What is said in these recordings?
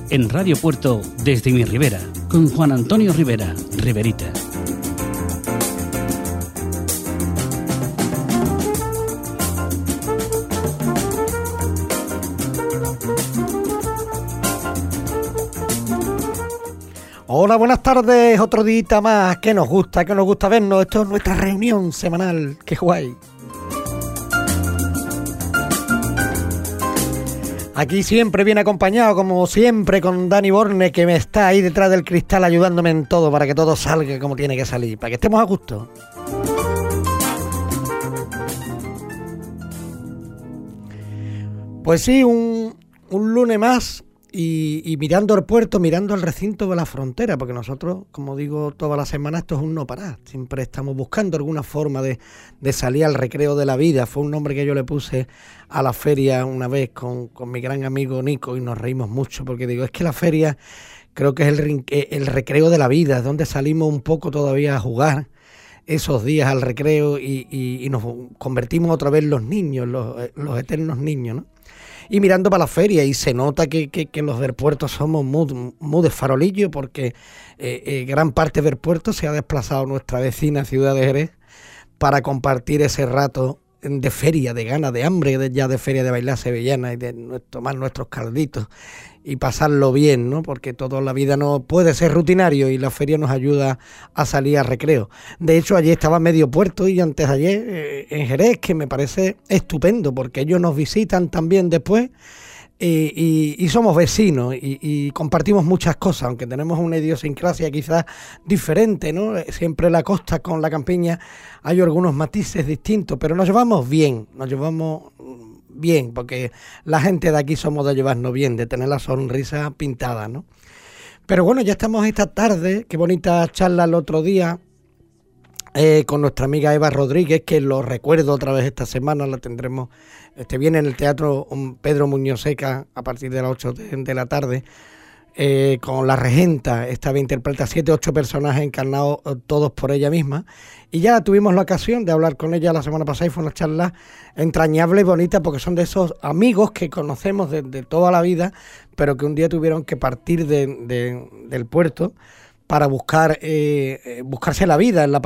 en Radio Puerto desde mi Ribera, con Juan Antonio Rivera, Riverita. Hola, buenas tardes, otro día más, que nos gusta vernos, esto es nuestra reunión semanal, qué guay. Aquí siempre bien acompañado, como siempre, con Dani Borne, que me está ahí detrás del cristal ayudándome en todo para que todo salga como tiene que salir, para que estemos a gusto. Pues sí, un lunes más y mirando el puerto, mirando el recinto de la frontera, porque nosotros, como digo, toda la semana esto es un no parar. Siempre estamos buscando alguna forma de salir al recreo de la vida. Fue un nombre que yo le puse a la feria una vez con mi gran amigo Nico y nos reímos mucho, porque digo, es que la feria creo que es el recreo de la vida, es donde salimos un poco todavía a jugar esos días al recreo y nos convertimos otra vez en los niños, los eternos niños, ¿no? Y mirando para la feria, y se nota que los del puerto somos muy de farolillo, porque gran parte del puerto se ha desplazado a nuestra vecina ciudad de Jerez para compartir ese rato de feria, de ganas, de hambre, ya de feria de bailar sevillana y de tomar nuestros calditos y pasarlo bien, ¿no? Porque toda la vida no puede ser rutinario y la feria nos ayuda a salir al recreo. De hecho, ayer estaba medio puerto y antes de ayer en Jerez, que me parece estupendo porque ellos nos visitan también después y somos vecinos y compartimos muchas cosas, aunque tenemos una idiosincrasia quizás diferente, ¿no? Siempre la costa con la campiña hay algunos matices distintos, pero nos llevamos bien, porque la gente de aquí somos de llevarnos bien, de tener la sonrisa pintada, ¿no? Pero bueno, ya estamos esta tarde, qué bonita charla el otro día con nuestra amiga Eva Rodríguez, que lo recuerdo otra vez esta semana, la tendremos, viene en el Teatro Pedro Muñoz Seca a partir de las 8 de la tarde, con la regenta. Esta vez interpreta 7 u 8 personajes encarnados todos por ella misma, y ya tuvimos la ocasión de hablar con ella la semana pasada y fue una charla entrañable y bonita, porque son de esos amigos que conocemos de toda la vida, pero que un día tuvieron que partir del puerto para buscarse la vida en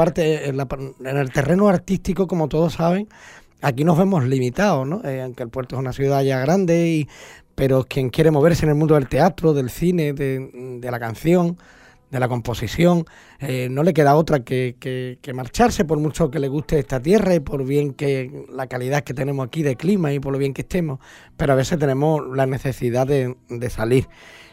el terreno artístico. Como todos saben, aquí nos vemos limitados, ¿no? Aunque el puerto es una ciudad ya grande, pero quien quiere moverse en el mundo del teatro, del cine, de la canción, de la composición, no le queda otra que marcharse, por mucho que le guste esta tierra y por bien que la calidad que tenemos aquí de clima y por lo bien que estemos, pero a veces tenemos la necesidad de salir.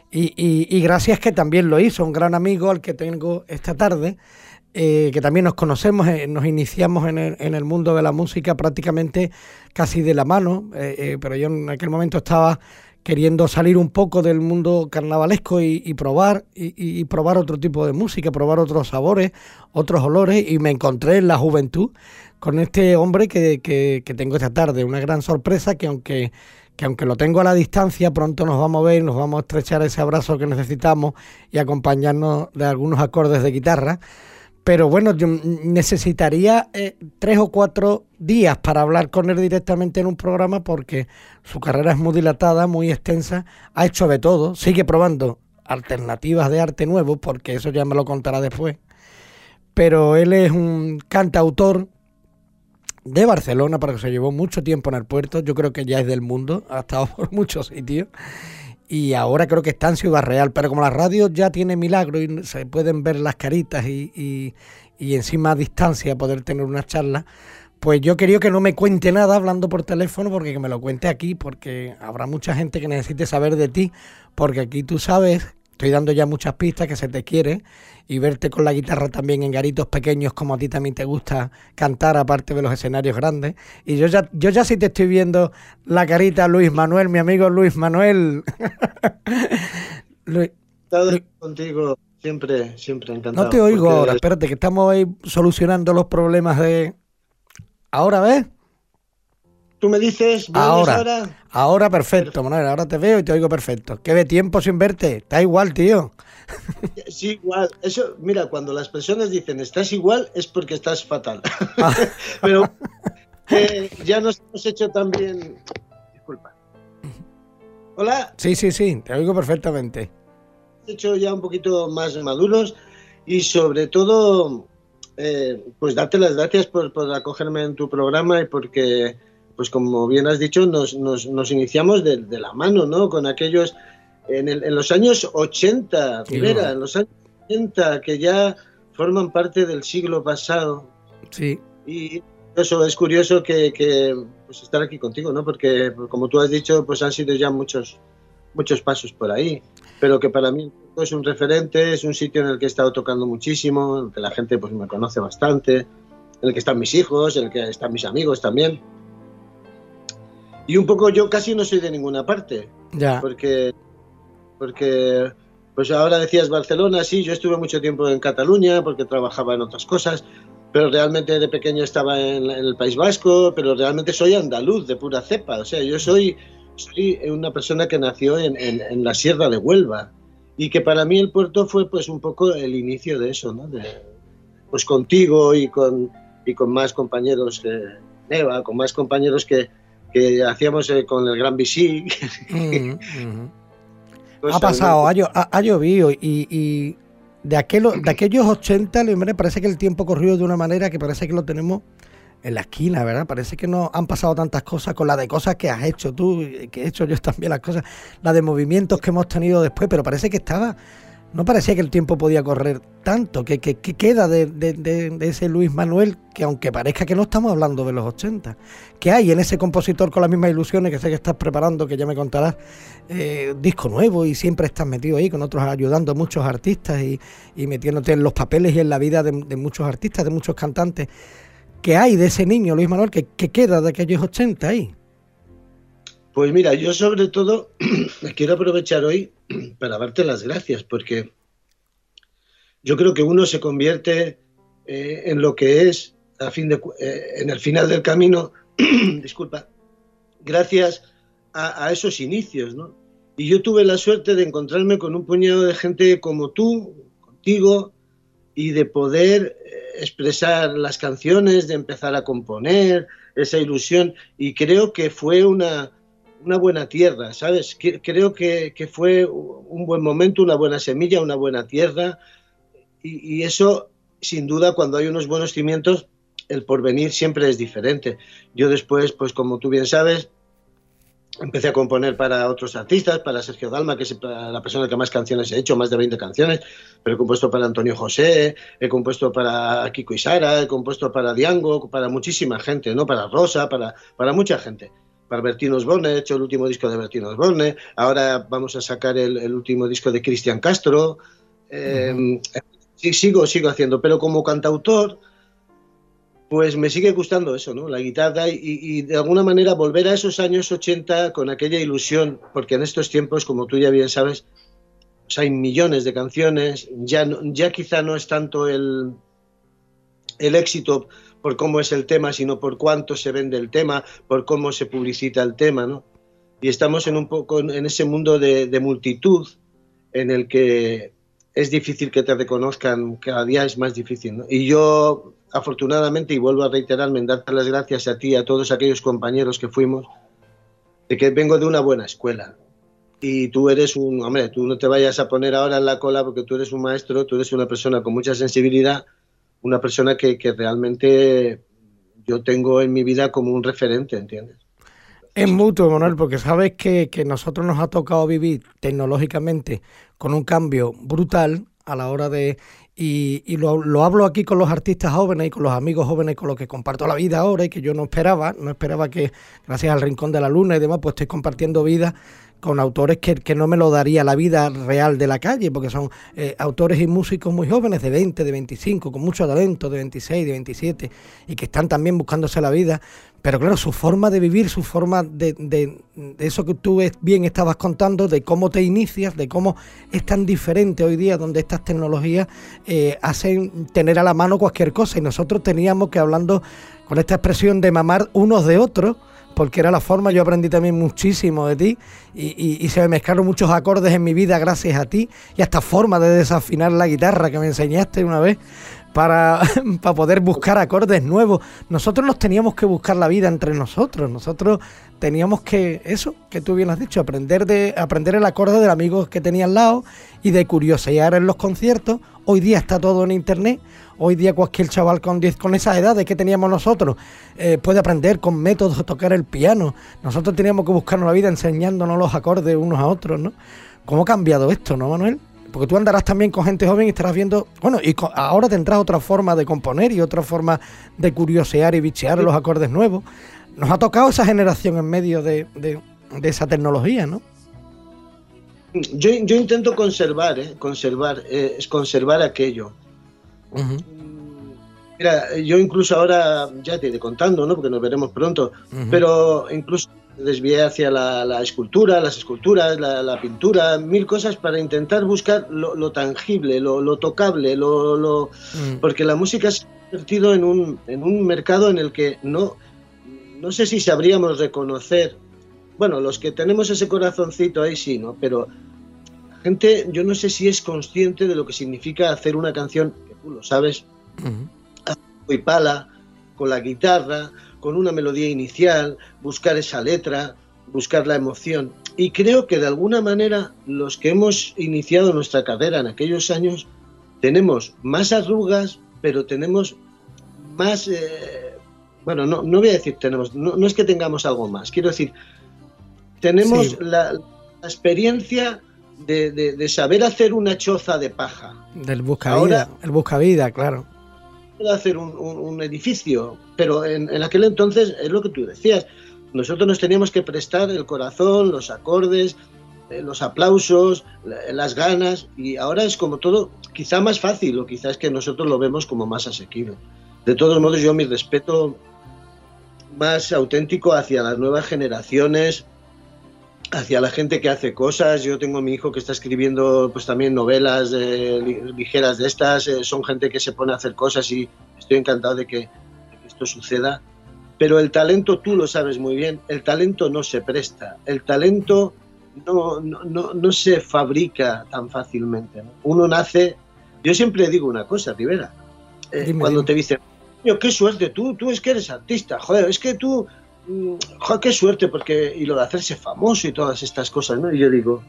Y gracias que también lo hizo un gran amigo al que tengo esta tarde, que también nos conocemos, nos iniciamos en el mundo de la música prácticamente casi de la mano, pero yo en aquel momento estaba queriendo salir un poco del mundo carnavalesco y probar otro tipo de música, probar otros sabores, otros olores, y me encontré en la juventud con este hombre que tengo esta tarde, una gran sorpresa que aunque lo tengo a la distancia, pronto nos vamos a ver, nos vamos a estrechar ese abrazo que necesitamos y acompañarnos de algunos acordes de guitarra. Pero bueno, yo necesitaría 3 o 4 días para hablar con él directamente en un programa, porque su carrera es muy dilatada, muy extensa, ha hecho de todo, sigue probando alternativas de arte nuevo, porque eso ya me lo contará después. Pero él es un cantautor de Barcelona, para que se llevó mucho tiempo en el puerto, yo creo que ya es del mundo, ha estado por muchos sitios, y ahora creo que está en Ciudad Real, pero como la radio ya tiene milagro y se pueden ver las caritas y encima a distancia poder tener una charla, pues yo quería que no me cuente nada hablando por teléfono, porque que me lo cuente aquí, porque habrá mucha gente que necesite saber de ti, porque aquí tú sabes, estoy dando ya muchas pistas, que se te quiere, y verte con la guitarra también en garitos pequeños, como a ti también te gusta cantar, aparte de los escenarios grandes. Y yo ya sí te estoy viendo la carita, Luis Manuel, mi amigo Luis Manuel. Luis, contigo, siempre encantado. No te oigo ahora, espérate, que estamos ahí solucionando los problemas de... ¿Ahora ves? ¿Tú me dices? Ahora perfecto, Manuel, ahora te veo y te oigo perfecto. Qué de tiempo sin verte, está igual, tío. Sí, igual. Eso, mira, cuando las personas dicen estás igual es porque estás fatal. Pero ya nos hemos hecho también... Disculpa. ¿Hola? Sí, te oigo perfectamente. hecho ya un poquito más maduros y sobre todo, pues darte las gracias por acogerme en tu programa y porque, pues como bien has dicho, nos iniciamos de la mano, ¿no? Con aquellos, en los años 80, Rivera, en los años 80, que ya forman parte del siglo pasado. Sí. Y eso es curioso que pues estar aquí contigo, ¿no? Porque, como tú has dicho, pues han sido ya muchos pasos por ahí, pero que para mí es un referente, es un sitio en el que he estado tocando muchísimo, en el que la gente pues me conoce bastante, en el que están mis hijos, en el que están mis amigos también. Y un poco yo casi no soy de ninguna parte, ya. porque pues ahora decías Barcelona, sí, yo estuve mucho tiempo en Cataluña porque trabajaba en otras cosas, pero realmente de pequeño estaba en el País Vasco, pero realmente soy andaluz de pura cepa, o sea, yo soy una persona que nació en la Sierra de Huelva y que para mí el puerto fue pues un poco el inicio de eso, ¿no? Pues contigo y con más compañeros Neva, con más compañeros que hacíamos con el Gran Visí. Pues ha pasado, ha llovido y de aquellos 80, me parece que el tiempo corrió de una manera que parece que lo tenemos en la esquina, ¿verdad? Parece que no han pasado tantas cosas con la de cosas que has hecho tú, que he hecho yo también, las cosas, la de movimientos que hemos tenido después, pero parece que no parecía que el tiempo podía correr tanto, que queda de ese Luis Manuel, que aunque parezca que no estamos hablando de los 80, que hay en ese compositor con las mismas ilusiones, que sé que estás preparando, que ya me contarás, disco nuevo y siempre estás metido ahí con otros, ayudando a muchos artistas y metiéndote en los papeles y en la vida de muchos artistas, de muchos cantantes. ¿Qué hay de ese niño, Luis Manuel, que queda de aquellos 80 ahí? Pues mira, yo sobre todo quiero aprovechar hoy para darte las gracias, porque yo creo que uno se convierte en lo que es en el final del camino, disculpa, gracias a esos inicios, ¿no? Y yo tuve la suerte de encontrarme con un puñado de gente como tú, contigo, y de poder expresar las canciones, de empezar a componer, esa ilusión, y creo que fue una buena tierra, ¿sabes? Creo que fue un buen momento, una buena semilla, una buena tierra, y eso, sin duda, cuando hay unos buenos cimientos, el porvenir siempre es diferente. Yo después, pues como tú bien sabes, empecé a componer para otros artistas, para Sergio Dalma, que es la persona que más canciones he hecho, más de 20 canciones, pero he compuesto para Antonio José, he compuesto para Kiko y Sara, he compuesto para Diango, para muchísima gente, ¿no? Para Rosa, para mucha gente. Para Bertín Osborne, he hecho el último disco de Bertín Osborne, ahora vamos a sacar el último disco de Cristian Castro, sí, sigo haciendo, pero como cantautor, pues me sigue gustando eso, ¿no? La guitarra y de alguna manera volver a esos años 80 con aquella ilusión, porque en estos tiempos, como tú ya bien sabes, pues hay millones de canciones, ya quizá no es tanto el éxito por cómo es el tema, sino por cuánto se vende el tema, por cómo se publicita el tema, ¿no? Y estamos un poco en ese mundo de multitud en el que es difícil que te reconozcan, cada día es más difícil, ¿no? Y yo, afortunadamente, y vuelvo a reiterarme en darte las gracias a ti y a todos aquellos compañeros que fuimos, de que vengo de una buena escuela. Y tú eres hombre, tú no te vayas a poner ahora en la cola porque tú eres un maestro, tú eres una persona con mucha sensibilidad, una persona que realmente yo tengo en mi vida como un referente, ¿entiendes? Es mutuo, Manuel, porque sabes que nosotros nos ha tocado vivir tecnológicamente con un cambio brutal a la hora de... Y lo hablo aquí con los artistas jóvenes y con los amigos jóvenes con los que comparto la vida ahora y que yo no esperaba que, gracias al Rincón de la Luna y demás, pues estoy compartiendo vida con autores que no me lo daría la vida real de la calle, porque son autores y músicos muy jóvenes, de 20, de 25, con mucho talento, de 26, de 27, y que están también buscándose la vida. Pero claro, su forma de vivir, su forma de eso que tú bien estabas contando, de cómo te inicias, de cómo es tan diferente hoy día, donde estas tecnologías hacen tener a la mano cualquier cosa, y nosotros teníamos que, hablando con esta expresión de mamar unos de otros, porque era la forma, yo aprendí también muchísimo de ti y se me mezclaron muchos acordes en mi vida gracias a ti, y hasta forma de desafinar la guitarra que me enseñaste una vez, para poder buscar acordes nuevos. Nosotros nos teníamos que buscar la vida entre nosotros. Nosotros teníamos que, eso, que tú bien has dicho, aprender el acorde del amigo que tenía al lado y de curiosear en los conciertos. Hoy día está todo en internet. Hoy día cualquier chaval con esas edades que teníamos nosotros puede aprender con métodos a tocar el piano. Nosotros teníamos que buscarnos la vida enseñándonos los acordes unos a otros, ¿no? ¿Cómo ha cambiado esto, no, Manuel? Porque tú andarás también con gente joven y estarás viendo... Bueno, y ahora tendrás otra forma de componer y otra forma de curiosear y bichear los acordes nuevos. Nos ha tocado esa generación en medio de esa tecnología, ¿no? Yo intento conservar aquello. Uh-huh. Mira, yo incluso ahora, ya te iré contando, ¿no? Porque nos veremos pronto, pero incluso desvié hacia la escultura, las esculturas, la pintura, mil cosas para intentar buscar lo tangible, lo tocable, porque la música se ha convertido en un mercado en el que no sé si sabríamos reconocer, bueno, los que tenemos ese corazoncito ahí sí, ¿no? Pero la gente, yo no sé si es consciente de lo que significa hacer una canción, que tú lo sabes, y pala, con la guitarra, con una melodía inicial, buscar esa letra, buscar la emoción. Y creo que de alguna manera los que hemos iniciado nuestra carrera en aquellos años tenemos más arrugas, pero tenemos más... bueno, no voy a decir tenemos, no es que tengamos algo más, quiero decir, tenemos la experiencia de saber hacer una choza de paja. Del buscavida, el buscavida, claro. Hacer un edificio, pero en aquel entonces es lo que tú decías, nosotros nos teníamos que prestar el corazón, los acordes, los aplausos, las ganas, y ahora es como todo quizá más fácil, o quizás que nosotros lo vemos como más asequible. De todos modos, yo mi respeto más auténtico hacia las nuevas generaciones, hacia la gente que hace cosas. Yo tengo a mi hijo que está escribiendo pues también novelas ligeras de estas, son gente que se pone a hacer cosas y estoy encantado de que esto suceda, pero el talento, tú lo sabes muy bien, el talento no se presta, el talento no se fabrica tan fácilmente, ¿no? Uno nace, yo siempre digo una cosa, Rivera, cuando te dicen, qué suerte, tú es que eres artista, joder, es que tú... Joder, qué suerte, porque y lo de hacerse famoso y todas estas cosas, ¿no? Y yo digo,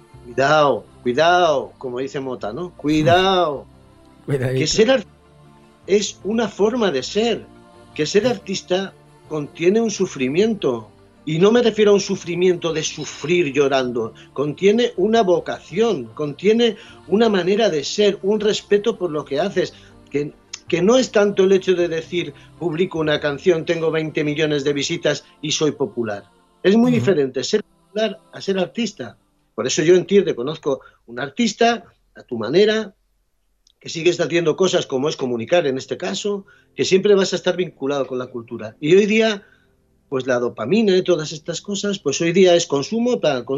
cuidado, como dice Mota, ¿no? Cuidado. Que ser artista es una forma de ser, que ser artista contiene un sufrimiento, y no me refiero a un sufrimiento de sufrir llorando, contiene una vocación, contiene una manera de ser, un respeto por lo que haces, que no es tanto el hecho de decir, publico una canción, tengo 20 millones de visitas y soy popular. Es muy diferente ser popular a ser artista. Por eso yo entiendo, conozco un artista a tu manera, que sigues haciendo cosas como es comunicar en este caso, que siempre vas a estar vinculado con la cultura. Y hoy día, pues la dopamina y todas estas cosas, pues hoy día es consumo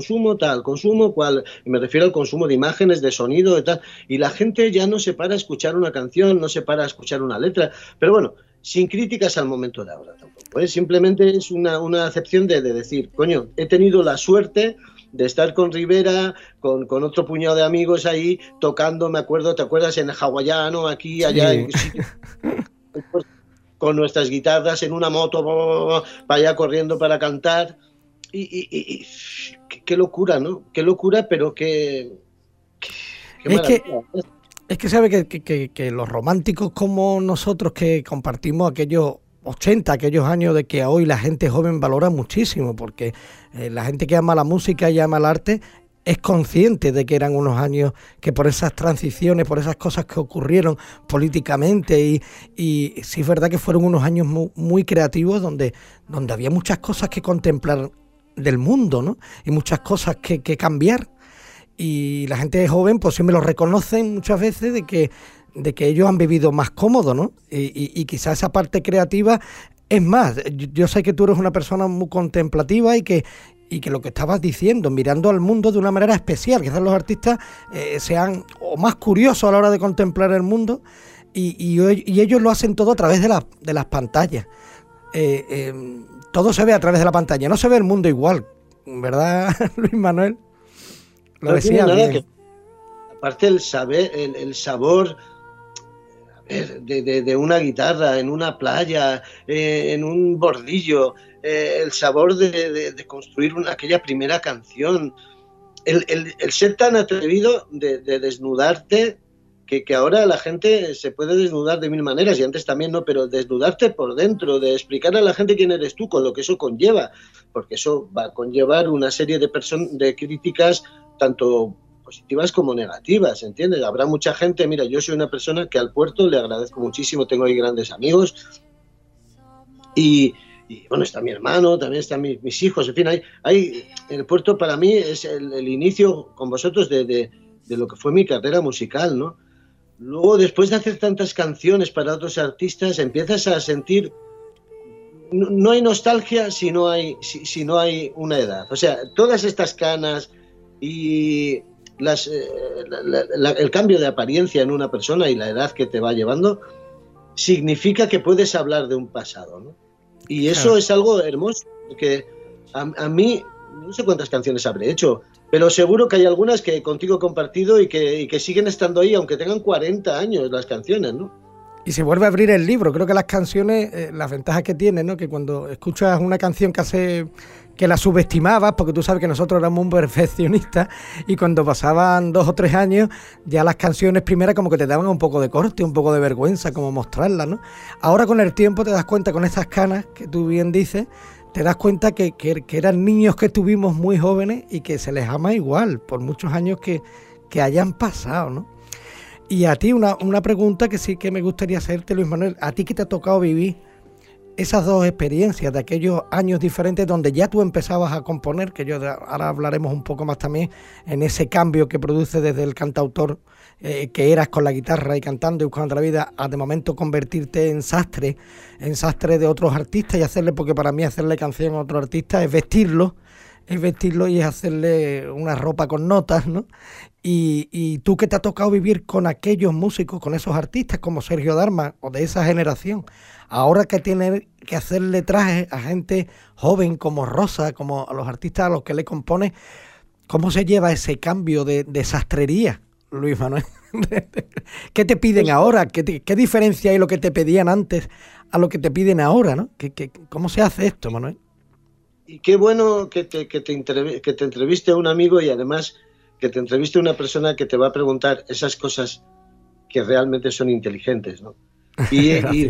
cual, y me refiero al consumo de imágenes, de sonido, de tal, y la gente ya no se para a escuchar una canción, no se para a escuchar una letra, pero bueno, sin críticas al momento de ahora tampoco, ¿eh? Simplemente es una acepción de decir, coño, he tenido la suerte de estar con Rivera, con otro puñado de amigos ahí, tocando, me acuerdo, ¿te acuerdas? En el hawaiano, aquí, allá, sí. Con nuestras guitarras en una moto, para allá corriendo para cantar, y qué locura, ¿no? Qué locura, pero qué es que sabe que los románticos como nosotros que compartimos aquellos 80, aquellos años de que hoy la gente joven valora muchísimo, porque la gente que ama la música y ama el arte es consciente de que eran unos años que por esas transiciones, por esas cosas que ocurrieron políticamente y sí es verdad que fueron unos años muy, muy creativos donde había muchas cosas que contemplar del mundo, ¿no? Y muchas cosas que cambiar. Y la gente joven pues siempre lo reconocen muchas veces de que ellos han vivido más cómodo, ¿no? Y quizás esa parte creativa es más. Yo sé que tú eres una persona muy contemplativa y que lo que estabas diciendo, mirando al mundo de una manera especial. Quizás los artistas sean o más curiosos a la hora de contemplar el mundo y ellos lo hacen todo a través de las pantallas. Todo se ve a través de la pantalla, no se ve el mundo igual, ¿verdad, Luis Manuel? Lo decía bien. Aparte el sabor, de una guitarra, en una playa, en un bordillo, el sabor de construir aquella primera canción, el ser tan atrevido de desnudarte, que ahora la gente se puede desnudar de mil maneras, y antes también, ¿no? Pero desnudarte por dentro, de explicarle a la gente quién eres tú, con lo que eso conlleva, porque eso va a conllevar una serie de críticas, tanto positivas como negativas, ¿entiendes? Habrá mucha gente, mira, yo soy una persona que al Puerto le agradezco muchísimo, tengo ahí grandes amigos, y bueno, está mi hermano, también están mis hijos, en fin, hay el Puerto para mí es el inicio con vosotros de lo que fue mi carrera musical, ¿no? Luego, después de hacer tantas canciones para otros artistas, empiezas a sentir, no hay nostalgia si no hay una edad. O sea, todas estas canas y el cambio de apariencia en una persona y la edad que te va llevando, significa que puedes hablar de un pasado, ¿no? Y eso claro, es algo hermoso, porque a mí, no sé cuántas canciones habré hecho, pero seguro que hay algunas que contigo he compartido y que siguen estando ahí, aunque tengan 40 años las canciones, ¿no? Y se vuelve a abrir el libro. Creo que las canciones, las ventajas que tienen, ¿no? Que cuando escuchas una canción que la subestimabas, porque tú sabes que nosotros éramos un perfeccionista, y cuando pasaban 2 o 3 años, ya las canciones primeras como que te daban un poco de corte, un poco de vergüenza, como mostrarlas, ¿no? Ahora con el tiempo te das cuenta, con estas canas que tú bien dices, te das cuenta que eran niños que tuvimos muy jóvenes y que se les ama igual, por muchos años que hayan pasado, ¿no? Y a ti una pregunta que sí que me gustaría hacerte, Luis Manuel, a ti que te ha tocado vivir esas dos experiencias de aquellos años diferentes donde ya tú empezabas a componer, que ahora hablaremos un poco más también en ese cambio que produce desde el cantautor que eras con la guitarra y cantando y buscando la vida, a de momento convertirte en sastre de otros artistas y hacerle, porque para mí hacerle canción a otro artista es vestirlo y es hacerle una ropa con notas, ¿no? Y tú que te ha tocado vivir con aquellos músicos, con esos artistas como Sergio Dalma o de esa generación, ahora que tienes que hacerle trajes a gente joven como Rosa, como a los artistas a los que le compone, ¿cómo se lleva ese cambio de sastrería, Luis Manuel? ¿Qué te piden ahora? ¿Qué diferencia hay lo que te pedían antes a lo que te piden ahora, ¿no? ¿Cómo se hace esto, Manuel? Y qué bueno que te entreviste a un amigo, y además que te entreviste a una persona que te va a preguntar esas cosas que realmente son inteligentes, ¿no? Y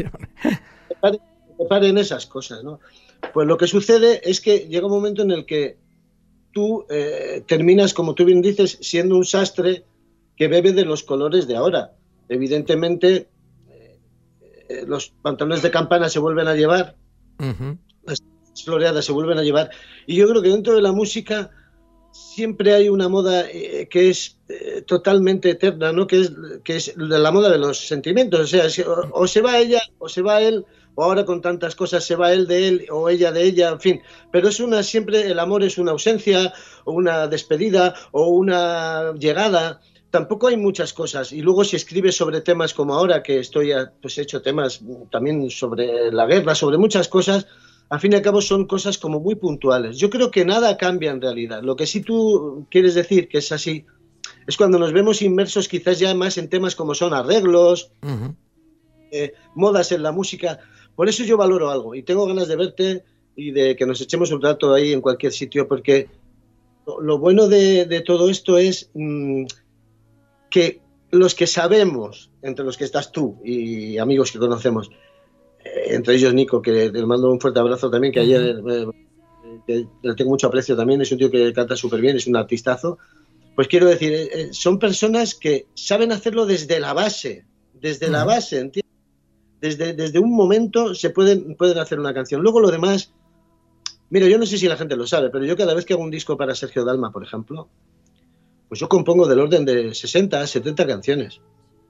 paren esas cosas, ¿no? Pues lo que sucede es que llega un momento en el que tú terminas, como tú bien dices, siendo un sastre que bebe de los colores de ahora. Evidentemente, los pantalones de campana se vuelven a llevar, las floreadas se vuelven a llevar, y yo creo que dentro de la música siempre hay una moda que es totalmente eterna, ¿no? Que es la moda de los sentimientos. O sea, o se va ella o se va él, o ahora con tantas cosas se va él de él o ella de ella, en fin. Pero siempre el amor es una ausencia o una despedida o una llegada. Tampoco hay muchas cosas. Y luego si escribes sobre temas como ahora, que he hecho temas también sobre la guerra, sobre muchas cosas, al fin y al cabo son cosas como muy puntuales. Yo creo que nada cambia en realidad. Lo que sí tú quieres decir que es así es cuando nos vemos inmersos quizás ya más en temas como son arreglos, modas en la música. Por eso yo valoro algo y tengo ganas de verte y de que nos echemos un rato ahí en cualquier sitio, porque lo bueno de todo esto es que los que sabemos, entre los que estás tú y amigos que conocemos, entre ellos Nico, que le mando un fuerte abrazo también, que ayer le tengo mucho aprecio también, es un tío que canta súper bien, es un artistazo. Pues quiero decir, son personas que saben hacerlo desde la base, ¿entiendes? Desde un momento se pueden hacer una canción. Luego lo demás, mira, yo no sé si la gente lo sabe, pero yo cada vez que hago un disco para Sergio Dalma, por ejemplo, pues yo compongo del orden de 60, 70 canciones.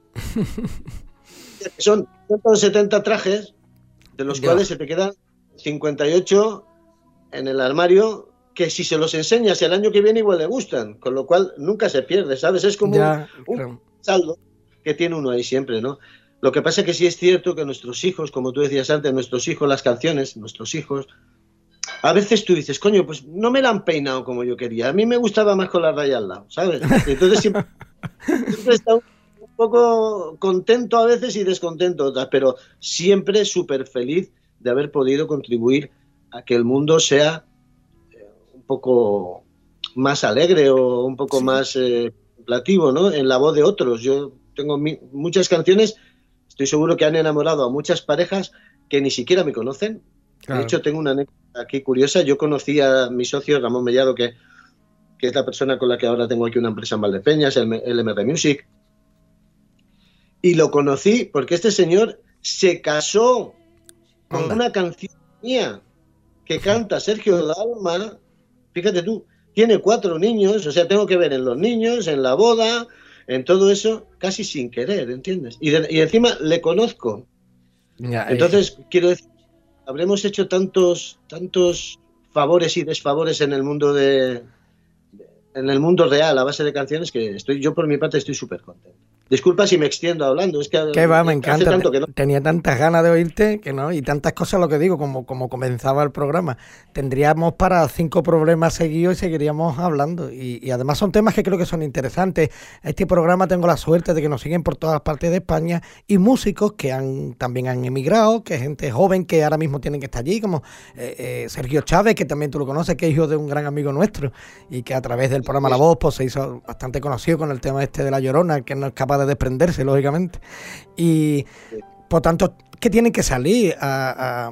Son 170 trajes, de los cuales se te quedan 58 en el armario, que si se los enseñas el año que viene igual le gustan, con lo cual nunca se pierde, ¿sabes? Es como un saldo que tiene uno ahí siempre, ¿no? Lo que pasa es que sí es cierto que nuestros hijos, como tú decías antes, nuestros hijos, las canciones, nuestros hijos, a veces tú dices, coño, pues no me la han peinado como yo quería, a mí me gustaba más con la raya al lado, ¿sabes? Y entonces siempre está poco contento a veces y descontento otras, pero siempre súper feliz de haber podido contribuir a que el mundo sea un poco más alegre o un poco más contemplativo, ¿no? En la voz de otros. Yo tengo muchas canciones, estoy seguro que han enamorado a muchas parejas que ni siquiera me conocen. Claro. De hecho, tengo una anécdota aquí curiosa. Yo conocí a mi socio Ramón Mellado, que es la persona con la que ahora tengo aquí una empresa en Valdepeñas, el MR Music. Y lo conocí porque este señor se casó con una canción mía que canta Sergio Dalma. Fíjate tú, tiene 4 niños, o sea, tengo que ver en los niños, en la boda, en todo eso, casi sin querer, ¿entiendes? Y encima le conozco. Entonces, quiero decir, habremos hecho tantos favores y desfavores en el mundo real a base de canciones que yo por mi parte estoy súper contento. Disculpa si me extiendo hablando, es que me encanta. Tanto que no. Tenía tantas ganas de oírte que no, y tantas cosas, lo que digo, como comenzaba el programa. Tendríamos para 5 problemas seguidos y seguiríamos hablando. Y además son temas que creo que son interesantes. Este programa tengo la suerte de que nos siguen por todas partes de España y músicos que también han emigrado, que gente joven que ahora mismo tienen que estar allí, como Sergio Chávez, que también tú lo conoces, que es hijo de un gran amigo nuestro y que a través del programa La Voz pues se hizo bastante conocido con el tema de La Llorona, que no es capaz de desprenderse, lógicamente. Y por tanto, que tienen que salir a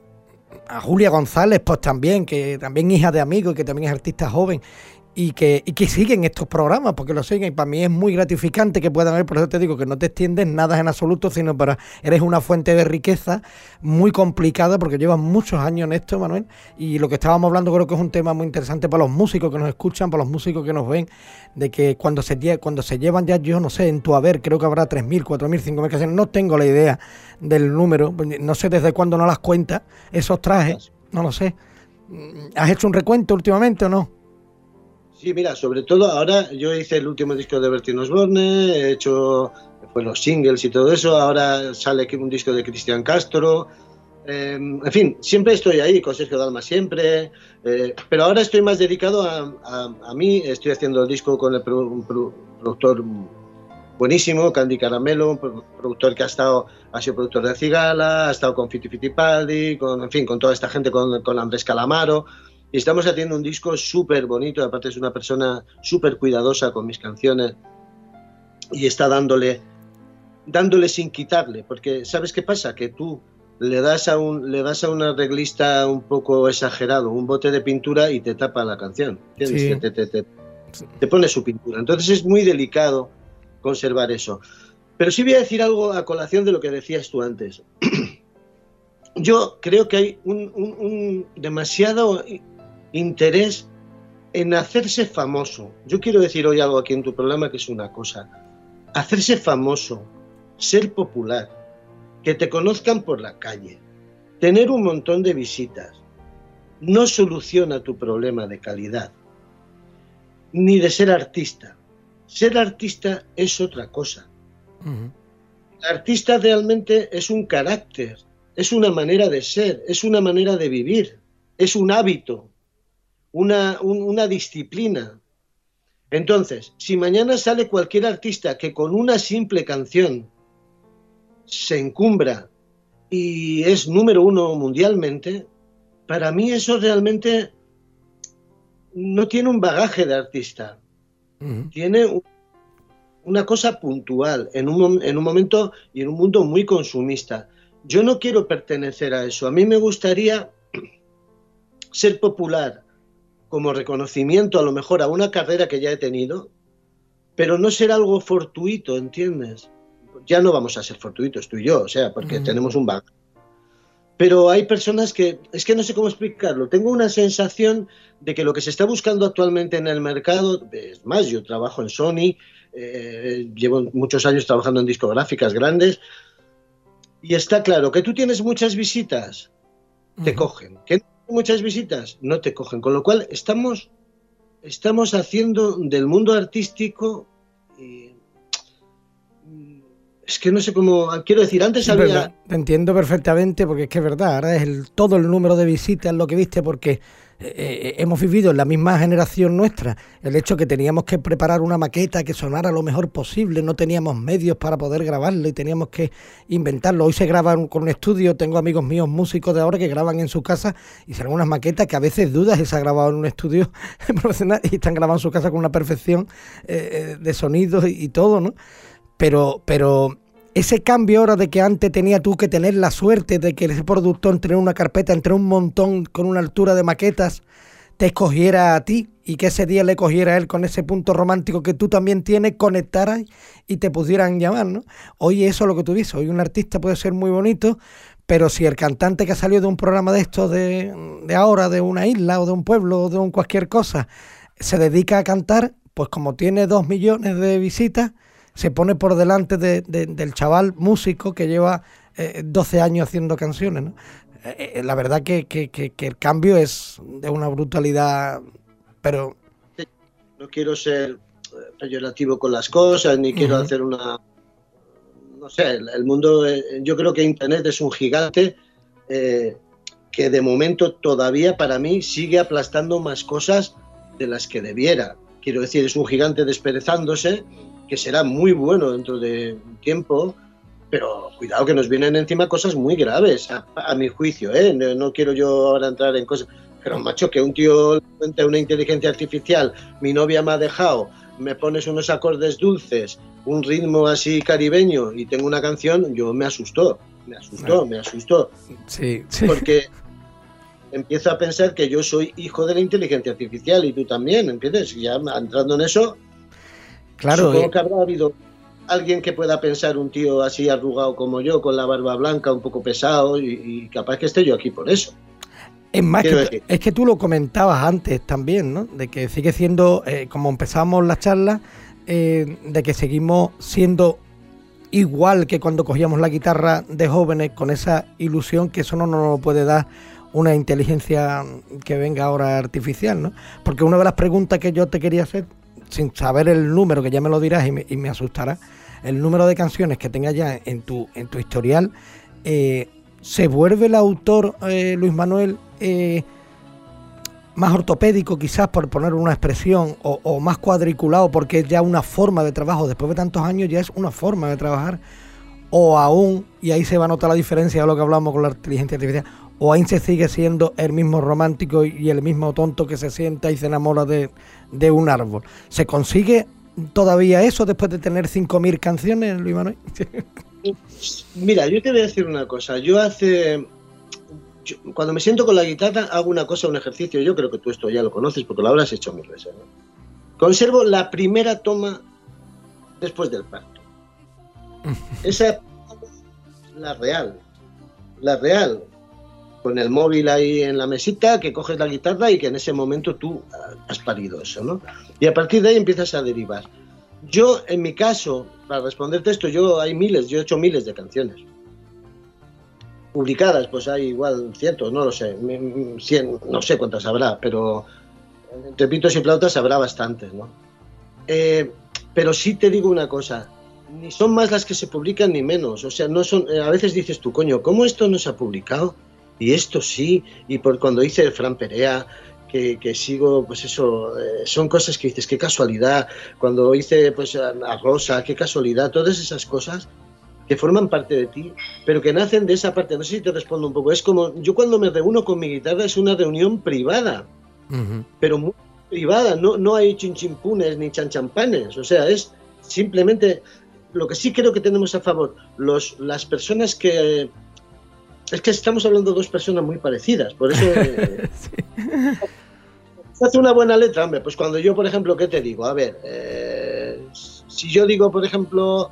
Julia González, pues también, que también hija de amigos y que también es artista joven. Y que siguen estos programas, porque lo siguen, y para mí es muy gratificante que puedan ver. Por eso te digo que no te extiendes nada en absoluto, sino eres una fuente de riqueza muy complicada, porque llevas muchos años en esto, Manuel, y lo que estábamos hablando creo que es un tema muy interesante para los músicos que nos escuchan, para los músicos que nos ven, de que cuando se llevan ya, yo no sé, en tu haber, creo que habrá 3.000, 4.000, 5.000 canciones, no tengo la idea del número, no sé desde cuándo no las cuentas, esos trajes, no lo sé. ¿Has hecho un recuento últimamente o no? Sí, mira, sobre todo ahora yo hice el último disco de Bertín Osborne, he hecho pues, los singles y todo eso, ahora sale aquí un disco de Cristian Castro, en fin, siempre estoy ahí con Sergio Dalma siempre, pero ahora estoy más dedicado a mí, estoy haciendo el disco con un productor buenísimo, Candy Caramelo, un productor que ha sido productor de Cigala, ha estado con Fiti Fittipaldi, con toda esta gente, con Andrés Calamaro. Y estamos haciendo un disco súper bonito, aparte es una persona súper cuidadosa con mis canciones y está dándole sin quitarle, porque ¿sabes qué pasa? Que tú le das a un arreglista un poco exagerado, un bote de pintura y te tapa la canción, ¿entiendes? Sí. Te pone su pintura. Entonces es muy delicado conservar eso. Pero sí voy a decir algo a colación de lo que decías tú antes. Yo creo que hay un demasiado interés en hacerse famoso. Yo quiero decir hoy algo aquí en tu programa que es una cosa. Hacerse famoso, ser popular, que te conozcan por la calle, tener un montón de visitas, no soluciona tu problema de calidad, ni de ser artista. Ser artista es otra cosa. Uh-huh. El artista realmente es un carácter, es una manera de ser, es una manera de vivir, es un hábito. Una disciplina. Entonces, si mañana sale cualquier artista que con una simple canción se encumbra y es número 1 mundialmente, para mí eso realmente no tiene un bagaje de artista. Uh-huh. Tiene una cosa puntual en un momento y en un mundo muy consumista. Yo no quiero pertenecer a eso. A mí me gustaría ser popular como reconocimiento a lo mejor a una carrera que ya he tenido, pero no ser algo fortuito, ¿entiendes? Ya no vamos a ser fortuitos tú y yo, o sea, porque tenemos un bagaje. Pero hay personas que, es que no sé cómo explicarlo, tengo una sensación de que lo que se está buscando actualmente en el mercado, es más, yo trabajo en Sony, llevo muchos años trabajando en discográficas grandes, y está claro que tú tienes muchas visitas, te cogen, que muchas visitas, no te cogen, con lo cual estamos haciendo del mundo artístico es que no sé cómo, quiero decir, antes había... Te entiendo perfectamente, porque es que es verdad, ahora es todo el número de visitas lo que viste, porque hemos vivido en la misma generación nuestra el hecho que teníamos que preparar una maqueta que sonara lo mejor posible, no teníamos medios para poder grabarlo y teníamos que inventarlo. Hoy se graban con un estudio, tengo amigos míos músicos de ahora que graban en su casa y salen unas maquetas que a veces dudas si se ha grabado en un estudio profesional y están grabando en su casa con una perfección de sonido y todo, ¿no? Pero ese cambio ahora de que antes tenía tú que tener la suerte de que ese productor entre una carpeta, entre un montón con una altura de maquetas, te escogiera a ti y que ese día le cogiera a él con ese punto romántico que tú también tienes, conectaras y te pudieran llamar, ¿no? Hoy eso es lo que tú dices, hoy un artista puede ser muy bonito, pero si el cantante que ha salido de un programa de estos de ahora, de una isla o de un pueblo o de un cualquier cosa, se dedica a cantar, pues como tiene 2 millones de visitas, se pone por delante del chaval músico que lleva 12 años haciendo canciones, ¿no? La verdad que el cambio es de una brutalidad, pero... No quiero ser peyorativo con las cosas, ni quiero hacer una... No sé, el mundo... yo creo que Internet es un gigante que de momento todavía para mí sigue aplastando más cosas de las que debiera. Quiero decir, es un gigante desperezándose, que será muy bueno dentro de un tiempo, pero cuidado que nos vienen encima cosas muy graves, a mi juicio, no quiero yo ahora entrar en cosas, pero macho, que un tío cuente una inteligencia artificial, mi novia me ha dejado, me pones unos acordes dulces, un ritmo así caribeño y tengo una canción, yo me asustó. Sí. Porque empiezo a pensar que yo soy hijo de la inteligencia artificial y tú también, ¿entiendes? Ya entrando en eso... Claro, supongo que habrá habido alguien que pueda pensar un tío así arrugado como yo, con la barba blanca, un poco pesado, y capaz que esté yo aquí por eso. Es más, es que tú lo comentabas antes también, ¿no? De que sigue siendo, como empezamos la charla, de que seguimos siendo igual que cuando cogíamos la guitarra de jóvenes, con esa ilusión que eso no nos lo puede dar una inteligencia que venga ahora artificial, ¿no? Porque una de las preguntas que yo te quería hacer, sin saber el número, que ya me lo dirás y me asustará, el número de canciones que tengas ya en tu historial, ¿se vuelve el autor, Luis Manuel, más ortopédico quizás, por poner una expresión, o más cuadriculado porque es ya una forma de trabajo, después de tantos años ya es una forma de trabajar, o aún, y ahí se va a notar la diferencia de lo que hablamos con la inteligencia artificial, o ahí se sigue siendo el mismo romántico y el mismo tonto que se sienta y se enamora de un árbol? ¿Se consigue todavía eso después de tener 5.000 canciones, Luis Manuel? Mira, yo te voy a decir una cosa. Cuando me siento con la guitarra hago una cosa, un ejercicio. Yo creo que tú esto ya lo conoces porque lo habrás hecho 1000 veces, ¿no? Conservo la primera toma después del parto. Esa, la real, con el móvil ahí en la mesita, que coges la guitarra y que en ese momento tú has parido eso, ¿no? Y a partir de ahí empiezas a derivar. Yo, en mi caso, para responderte esto, yo he hecho miles de canciones. Publicadas, pues hay igual cientos, no lo sé, 100, no sé cuántas habrá, pero entre pitos y flautas habrá bastantes, ¿no? Pero sí te digo una cosa, ni son más las que se publican ni menos, o sea, no son, a veces dices tú, coño, ¿cómo esto no se ha publicado? Y esto sí, y por cuando hice el Fran Perea, que sigo, pues eso, son cosas que dices, qué casualidad, cuando hice pues a Rosa, qué casualidad, todas esas cosas que forman parte de ti, pero que nacen de esa parte. No sé si te respondo un poco, es como, yo cuando me reúno con mi guitarra es una reunión privada, pero muy privada, no hay chinchimpunes ni chanchampanes, o sea, es simplemente, lo que sí creo que tenemos a favor, las personas que... Es que estamos hablando de dos personas muy parecidas, por eso... sí. Hace una buena letra, hombre, pues cuando yo, por ejemplo, ¿qué te digo? A ver, si yo digo, por ejemplo,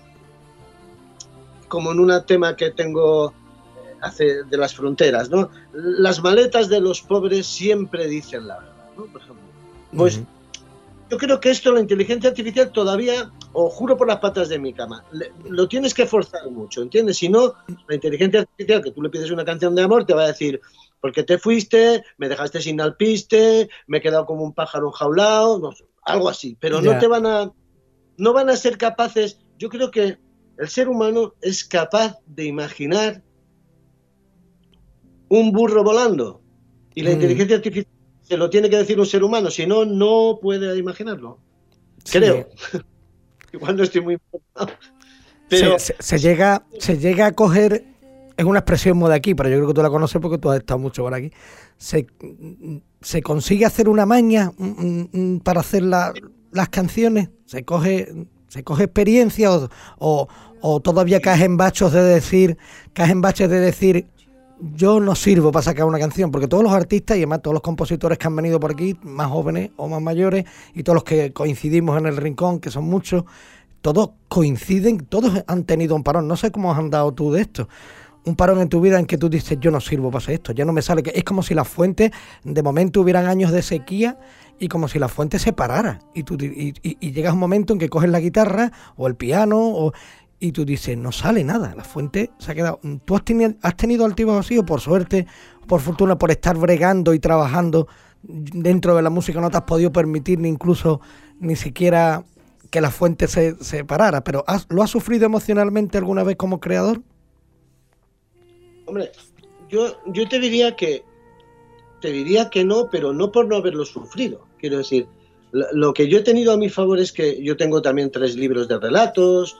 como en un tema que tengo hace de las fronteras, ¿no? Las maletas de los pobres siempre dicen la verdad, ¿no? Por ejemplo. Pues yo creo que esto la inteligencia artificial todavía, o juro por las patas de mi cama, lo tienes que forzar mucho, ¿entiendes? Si no, la inteligencia artificial, que tú le pides una canción de amor, te va a decir, ¿por qué te fuiste? ¿Me dejaste sin alpiste? ¿Me he quedado como un pájaro enjaulado? No, algo así, pero no van a ser capaces. Yo creo que el ser humano es capaz de imaginar un burro volando, y la inteligencia artificial se lo tiene que decir un ser humano, si no, no puede imaginarlo. Sí. Creo. Igual no estoy muy informado. Pero se llega a coger, es una expresión muy de aquí, pero yo creo que tú la conoces porque tú has estado mucho por aquí. Se consigue hacer una maña para hacer las canciones, se coge experiencia o todavía caes en baches de decir yo no sirvo para sacar una canción, porque todos los artistas y además todos los compositores que han venido por aquí, más jóvenes o más mayores, y todos los que coincidimos en el rincón, que son muchos, todos coinciden, todos han tenido un parón. No sé cómo has andado tú de esto. Un parón en tu vida en que tú dices, yo no sirvo para hacer esto, ya no me sale. Es como si las fuentes, de momento hubieran años de sequía y como si la fuente se parara. Y llegas a un momento en que coges la guitarra o el piano y tú dices, no sale nada, la fuente se ha quedado. ¿Tú has tenido altibajos así o por suerte, por fortuna, por estar bregando y trabajando dentro de la música no te has podido permitir ni siquiera que la fuente se parara? Pero ¿lo has sufrido emocionalmente alguna vez como creador? Hombre, yo te diría que no, pero no por no haberlo sufrido. Quiero decir, lo que yo he tenido a mi favor es que yo tengo también 3 libros de relatos,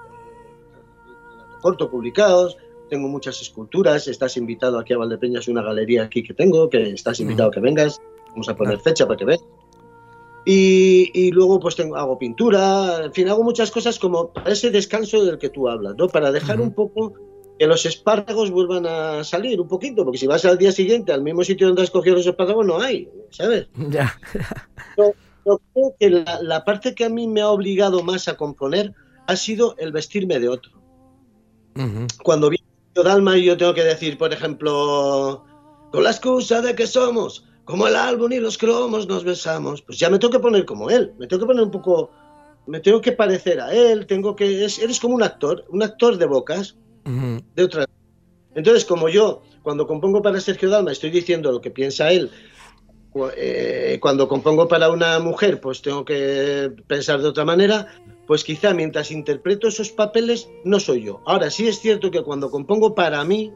corto publicados, tengo muchas esculturas, estás invitado aquí a Valdepeñas, una galería aquí que tengo, que estás invitado a que vengas, vamos a poner fecha para que veas. Y luego pues hago pintura, en fin, hago muchas cosas como para ese descanso del que tú hablas, ¿no? Para dejar un poco que los espárragos vuelvan a salir un poquito, porque si vas al día siguiente al mismo sitio donde has cogido los espárragos no hay, ¿sabes? Ya. Yo creo que la parte que a mí me ha obligado más a componer ha sido el vestirme de otro. Cuando viene Dalma y yo tengo que decir, por ejemplo, con la excusa de que somos como el álbum y los cromos nos besamos, pues ya me tengo que poner como él, me tengo que poner un poco, me tengo que parecer a él, eres como un actor de bocas, de otra. Entonces, como yo, cuando compongo para Sergio Dalma, estoy diciendo lo que piensa él, cuando compongo para una mujer, pues tengo que pensar de otra manera, pues quizá mientras interpreto esos papeles, no soy yo. Ahora, sí es cierto que cuando compongo para mí,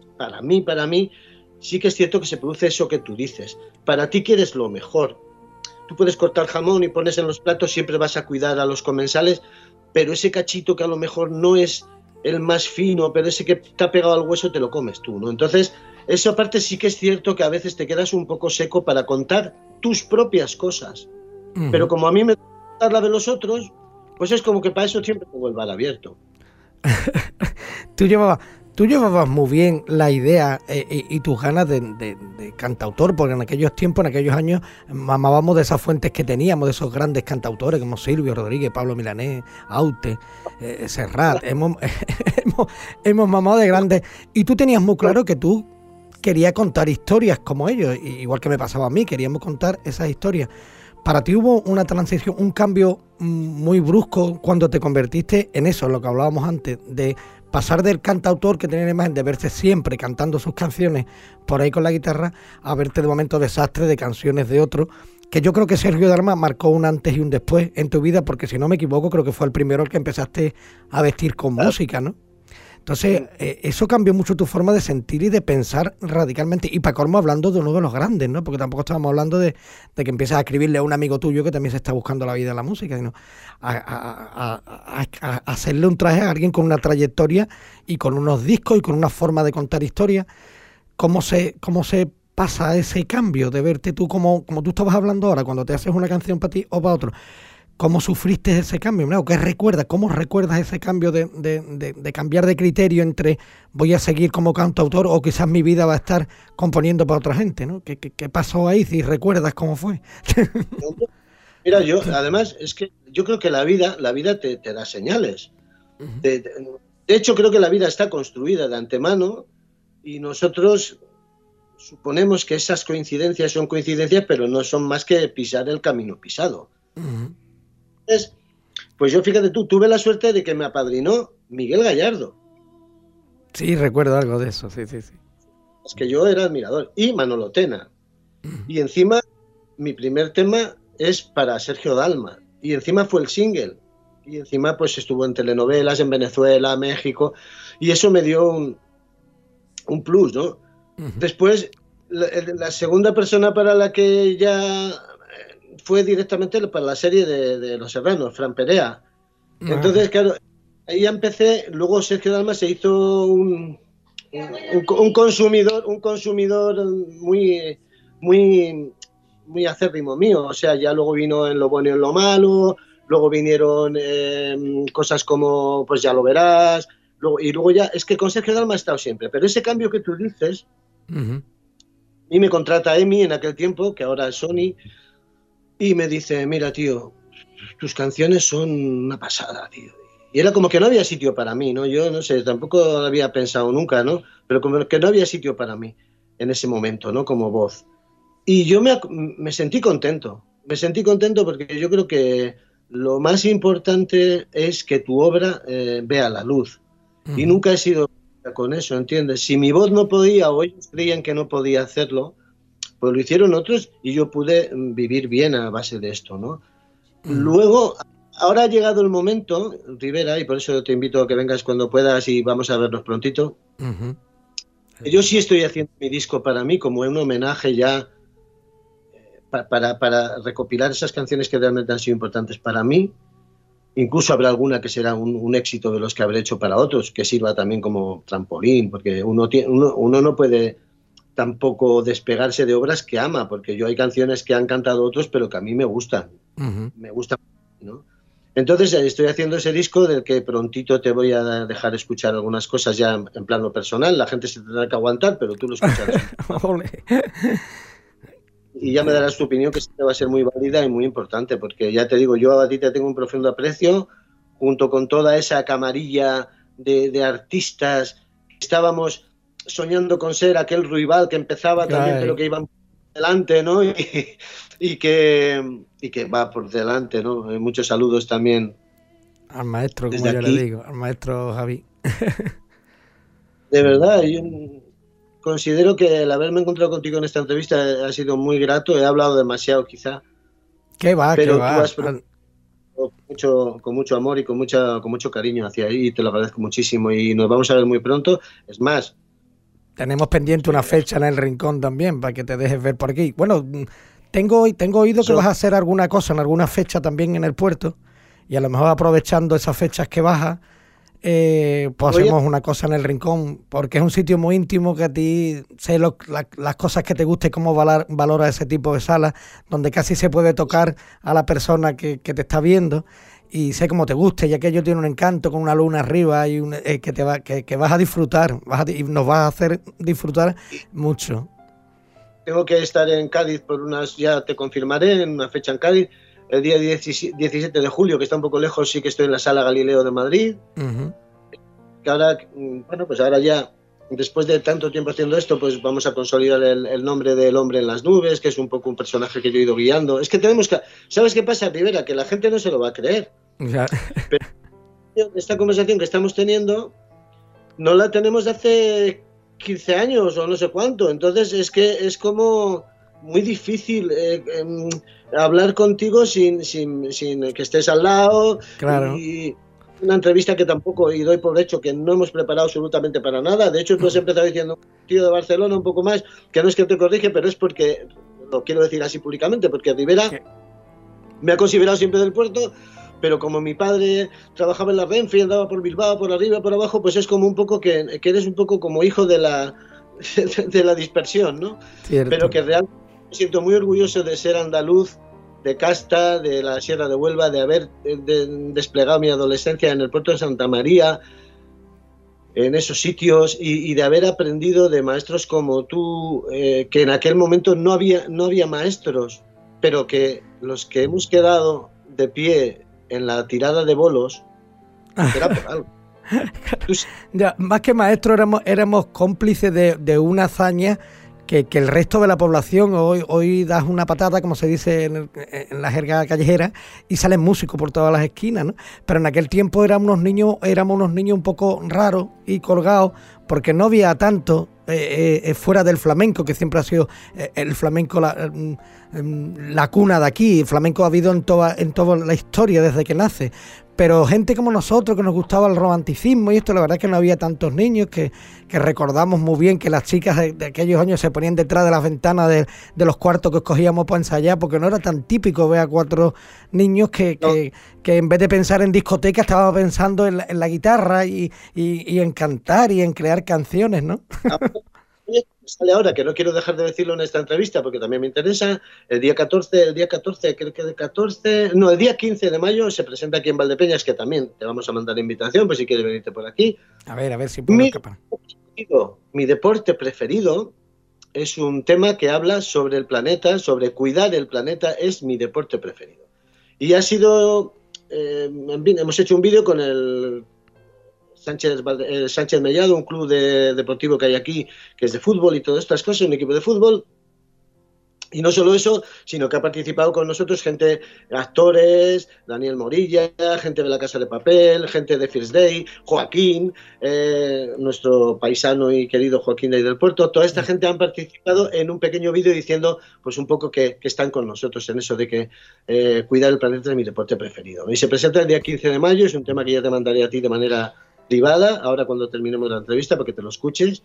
sí que es cierto que se produce eso que tú dices. Para ti quieres lo mejor. Tú puedes cortar jamón y pones en los platos, siempre vas a cuidar a los comensales, pero ese cachito que a lo mejor no es el más fino, pero ese que te ha pegado al hueso te lo comes tú, ¿no? Entonces, eso aparte sí que es cierto que a veces te quedas un poco seco para contar tus propias cosas. Pero como a mí me gusta contar la de los otros, pues es como que para eso siempre tengo el bar abierto. Tú llevabas muy bien la idea y tus ganas de cantautor, porque en aquellos tiempos, en aquellos años, mamábamos de esas fuentes que teníamos, de esos grandes cantautores como Silvio Rodríguez, Pablo Milanés, Aute, Serrat. Hemos mamado de grandes. Y tú tenías muy claro que tú querías contar historias como ellos, igual que me pasaba a mí, queríamos contar esas historias. Para ti hubo una transición, un cambio muy brusco cuando te convertiste en eso, en lo que hablábamos antes, de pasar del cantautor que tenía la imagen de verse siempre cantando sus canciones por ahí con la guitarra, a verte de momento desastre de canciones de otro, que yo creo que Sergio Dalma marcó un antes y un después en tu vida, porque si no me equivoco creo que fue el primero el que empezaste a vestir con música, ¿no? Entonces, eso cambió mucho tu forma de sentir y de pensar radicalmente. Y para colmo hablando de uno de los grandes, ¿no? Porque tampoco estábamos hablando de que empiezas a escribirle a un amigo tuyo que también se está buscando la vida en la música, sino a hacerle un traje a alguien con una trayectoria y con unos discos y con una forma de contar historias. ¿Cómo se pasa ese cambio de verte tú como tú estabas hablando ahora, cuando te haces una canción para ti o para otro? ¿Cómo sufriste ese cambio? ¿Qué recuerdas? ¿Cómo recuerdas ese cambio de cambiar de criterio entre voy a seguir como cantautor o quizás mi vida va a estar componiendo para otra gente, ¿no? ¿Qué pasó ahí? Si recuerdas cómo fue. Mira, además, es que yo creo que la vida te da señales. De hecho, creo que la vida está construida de antemano y nosotros suponemos que esas coincidencias son coincidencias, pero no son más que pisar el camino pisado. Entonces, pues yo fíjate tú, tuve la suerte de que me apadrinó Miguel Gallardo. Sí, recuerdo algo de eso, sí. Es que yo era admirador. Y Manolo Tena. Y encima, mi primer tema es para Sergio Dalma. Y encima fue el single. Y encima pues estuvo en telenovelas en Venezuela, México. Y eso me dio un plus, ¿no? Después, la segunda persona para la que ya fue directamente para la serie de Los Serranos, Fran Perea. Entonces, claro, ahí ya empecé. Luego Sergio Dalma se hizo un consumidor muy, muy, muy acérrimo mío. O sea, ya luego vino En lo bueno y en lo malo, luego vinieron cosas como Pues ya lo verás, y luego ya, es que con Sergio Dalma he estado siempre. Pero ese cambio que tú dices, y me contrata Emi en aquel tiempo, que ahora es Sony, y me dice, mira, tío, tus canciones son una pasada, tío. Y era como que no había sitio para mí, ¿no? Yo no sé, tampoco había pensado nunca, ¿no? Pero como que no había sitio para mí en ese momento, ¿no? Como voz. Y yo me sentí contento. Me sentí contento porque yo creo que lo más importante es que tu obra vea la luz. Y nunca he sido con eso, ¿entiendes? Si mi voz no podía o ellos creían que no podía hacerlo, pues lo hicieron otros y yo pude vivir bien a base de esto, ¿no? Luego, ahora ha llegado el momento, Rivera, y por eso te invito a que vengas cuando puedas y vamos a vernos prontito. Yo sí estoy haciendo mi disco para mí como un homenaje ya para recopilar esas canciones que realmente han sido importantes para mí. Incluso habrá alguna que será un éxito de los que habré hecho para otros, que sirva también como trampolín, porque uno no puede tampoco despegarse de obras que ama, porque yo hay canciones que han cantado otros, pero que a mí me gustan. Me gustan, ¿no? Entonces estoy haciendo ese disco del que prontito te voy a dejar escuchar algunas cosas ya en plano personal. La gente se tendrá que aguantar, pero tú lo escucharás. Y ya me darás tu opinión, que siempre va a ser muy válida y muy importante, porque ya te digo, yo a ti te tengo un profundo aprecio, junto con toda esa camarilla de artistas que estábamos soñando con ser aquel Ruibal que empezaba también, pero que iban delante, ¿no? Y que va por delante, ¿no? Muchos saludos también al maestro, como yo le digo, al maestro Javi. De verdad, yo considero que el haberme encontrado contigo en esta entrevista ha sido muy grato. He hablado demasiado, quizá. Pero tú has con mucho amor y con mucho cariño hacia ahí, y te lo agradezco muchísimo. Y nos vamos a ver muy pronto. Es más, tenemos pendiente una fecha en el Rincón también, para que te dejes ver por aquí. Bueno, tengo oído que vas a hacer alguna cosa en alguna fecha también en el puerto, y a lo mejor aprovechando esas fechas que bajas, pues hacemos una cosa en el Rincón, porque es un sitio muy íntimo, que a ti sé las cosas que te gusta y cómo valora ese tipo de salas, donde casi se puede tocar a la persona que te está viendo, y sé cómo te gusta, y aquello tiene un encanto con una luna arriba y que vas a disfrutar, y nos vas a hacer disfrutar mucho. Tengo que estar en Cádiz ya te confirmaré, en una fecha en Cádiz, el día 17 de julio, que está un poco lejos, sí que estoy en la Sala Galileo de Madrid. Que ahora, bueno, pues ahora ya, después de tanto tiempo haciendo esto, pues vamos a consolidar el nombre del Hombre en las Nubes, que es un poco un personaje que yo he ido guiando. Es que tenemos que... ¿Sabes qué pasa, Rivera? Que la gente no se lo va a creer. Pero esta conversación que estamos teniendo no la tenemos de hace 15 años o no sé cuánto. Entonces es que es como muy difícil hablar contigo sin que estés al lado. Claro. Y una entrevista que tampoco, y doy por hecho que no hemos preparado absolutamente para nada. De hecho, tú has empezado diciendo un tío de Barcelona un poco más, que no es que te corrige, pero es porque, lo quiero decir así públicamente, porque Rivera me ha considerado siempre del puerto, pero como mi padre trabajaba en la Renfe y andaba por Bilbao, por arriba, por abajo, pues es como un poco que eres un poco como hijo de la dispersión, ¿no? Cierto. Pero que realmente me siento muy orgulloso de ser andaluz, de casta, de la Sierra de Huelva, de haber desplegado mi adolescencia en el puerto de Santa María, en esos sitios, y de haber aprendido de maestros como tú, que en aquel momento no había maestros, pero que los que hemos quedado de pie en la tirada de bolos era por algo. Ya, más que maestros éramos cómplices de una hazaña que el resto de la población. Hoy das una patata, como se dice en la jerga callejera, y salen músicos por todas las esquinas, ¿no? Pero en aquel tiempo éramos unos niños un poco raros y colgados, porque no había tanto fuera del flamenco, que siempre ha sido el flamenco la cuna de aquí. El flamenco ha habido en toda la historia desde que nace, pero gente como nosotros que nos gustaba el romanticismo y esto, la verdad es que no había tantos niños, que recordamos muy bien que las chicas de aquellos años se ponían detrás de las ventanas de los cuartos que escogíamos para ensayar, porque no era tan típico ver a 4 niños que en vez de pensar en discoteca estaban pensando en la guitarra y en cantar y en crear canciones, ¿no? Sale ahora, que no quiero dejar de decirlo en esta entrevista porque también me interesa, el día 14, creo que el día 15 de mayo se presenta aquí en Valdepeñas, que también te vamos a mandar invitación, pues si quieres venirte por aquí. A ver si puedo escapar. Mi deporte preferido es un tema que habla sobre el planeta, sobre cuidar el planeta, es mi deporte preferido. Y ha sido, hemos hecho un vídeo con el Sánchez Mellado, un club deportivo que hay aquí, que es de fútbol y todas estas cosas, un equipo de fútbol. Y no solo eso, sino que ha participado con nosotros gente, actores, Daniel Morilla, gente de La Casa de Papel, gente de First Day, Joaquín, nuestro paisano y querido Joaquín de ahí del Puerto. Toda esta gente han participado en un pequeño vídeo diciendo pues un poco que están con nosotros en eso de que cuidar el planeta es mi deporte preferido. Y se presenta el día 15 de mayo, es un tema que ya te mandaré a ti de manera privada, ahora cuando terminemos la entrevista, para que te lo escuches.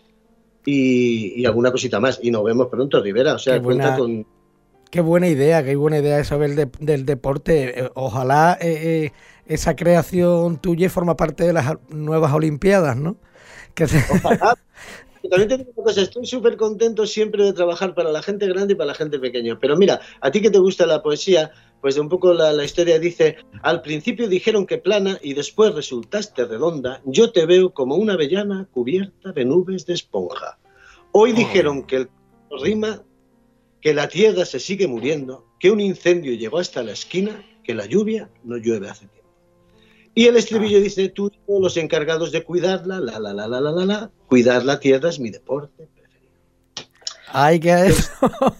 Y alguna cosita más. Y nos vemos pronto, Rivera. O sea, cuenta con... Qué buena idea eso del deporte. Ojalá esa creación tuya forma parte de las nuevas Olimpiadas, ¿no? Ojalá. También te digo una cosa, estoy súper contento siempre de trabajar para la gente grande y para la gente pequeña. Pero mira, a ti que te gusta la poesía, pues un poco la historia dice: al principio dijeron que plana y después resultaste redonda, yo te veo como una avellana cubierta de nubes de esponja. Hoy dijeron que el rima, que la tierra se sigue muriendo, que un incendio llegó hasta la esquina, que la lluvia no llueve hace tiempo. Y el estribillo dice: tú y todos los encargados de cuidarla, cuidar la tierra es mi deporte preferido. Ay, que eso.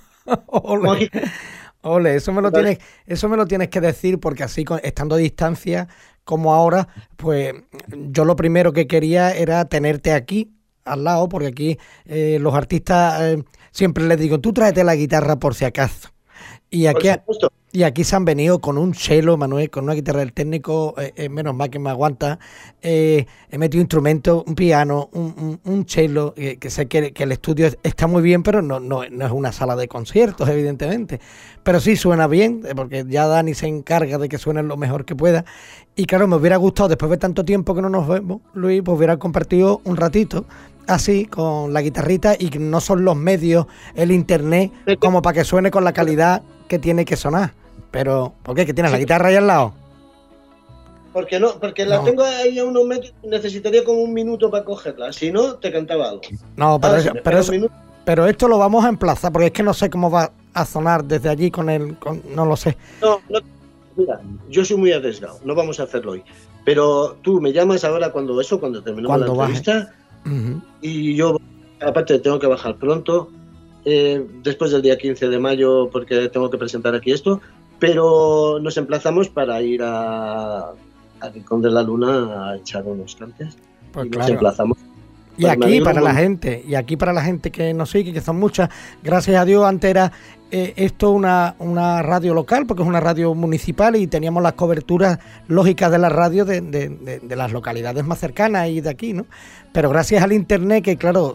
Ole, eso me lo tienes que decir, porque así, estando a distancia como ahora, pues yo lo primero que quería era tenerte aquí al lado, porque aquí los artistas siempre les digo, tú tráete la guitarra por si acaso. Y aquí se han venido con un cello, Manuel, con una guitarra del técnico, menos mal que me aguanta. He metido instrumentos, un piano, un cello, que sé que el estudio está muy bien, pero no es una sala de conciertos, evidentemente. Pero sí suena bien, porque ya Dani se encarga de que suene lo mejor que pueda. Y claro, me hubiera gustado, después de tanto tiempo que no nos vemos, Luis, pues hubiera compartido un ratito así, con la guitarrita, y que no son los medios, el internet, como para que suene con la calidad que tiene que sonar. Pero, ¿por qué? ¿Que tienes la guitarra ahí al lado? Porque la tengo ahí a unos metros y necesitaría como un minuto para cogerla. Si no, te cantaba algo. No, pero esto lo vamos a emplazar, porque es que no sé cómo va a sonar desde allí no lo sé. No, mira, yo soy muy arriesgado, no vamos a hacerlo hoy. Pero tú me llamas ahora cuando terminemos la entrevista. Uh-huh. Y yo, aparte, tengo que bajar pronto, después del día 15 de mayo, porque tengo que presentar aquí esto, pero nos emplazamos para ir a Rincón de la Luna a echar unos cantes. Pues y claro. Nos emplazamos. Y aquí para la gente que nos sigue, que son muchas, gracias a Dios, antes era esto una radio local, porque es una radio municipal, y teníamos las coberturas lógicas de la radio de las localidades más cercanas y de aquí, ¿no? Pero gracias al internet, que claro,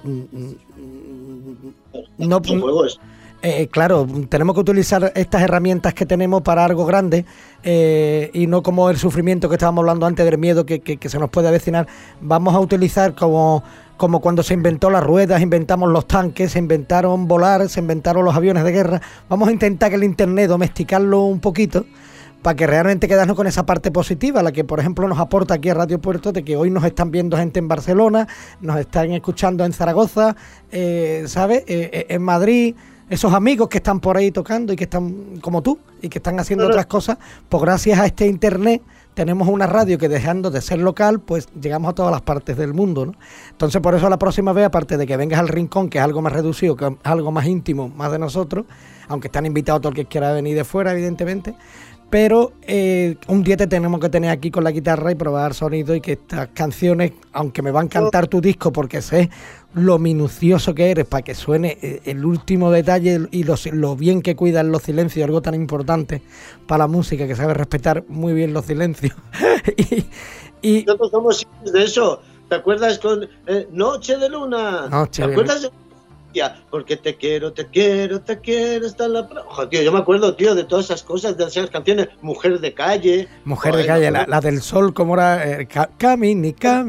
claro, tenemos que utilizar estas herramientas que tenemos para algo grande, y no como el sufrimiento que estábamos hablando antes, del miedo que se nos puede avecinar. Vamos a utilizar como cuando se inventó las ruedas, inventamos los tanques, se inventaron volar, se inventaron los aviones de guerra. Vamos a intentar que el internet domesticarlo un poquito, para que realmente quedarnos con esa parte positiva, la que por ejemplo nos aporta aquí a Radio Puerto, de que hoy nos están viendo gente en Barcelona, nos están escuchando en Zaragoza, ¿sabes? En Madrid. Esos amigos que están por ahí tocando y que están como tú y que están haciendo otras cosas, pues gracias a este internet tenemos una radio que, dejando de ser local, pues llegamos a todas las partes del mundo, ¿no? Entonces, por eso la próxima vez, aparte de que vengas al Rincón, que es algo más reducido, que es algo más íntimo, más de nosotros, aunque están invitados todo el que quiera venir de fuera, evidentemente, pero un día te tenemos que tener aquí con la guitarra y probar sonido, y que estas canciones, aunque me va a encantar tu disco porque sé lo minucioso que eres para que suene el último detalle y lo bien que cuidas los silencios, algo tan importante para la música, que sabe respetar muy bien los silencios. y nosotros somos de eso. ¿Te acuerdas con Noche de Luna? ¿Te acuerdas de porque te quiero hasta la... Ojo, tío, yo me acuerdo, tío, de todas esas cosas, de esas canciones. Mujer de calle, la del sol, como era camini, ca.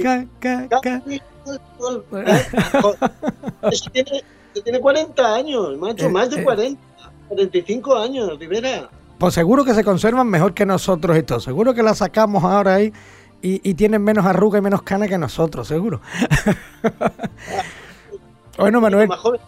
Eso tiene 40 años, macho, más de 40, 45 años, Rivera. Pues seguro que se conservan mejor que nosotros y todo. Seguro que la sacamos ahora ahí y tienen menos arruga y menos cana que nosotros, seguro. Bueno, Manuel,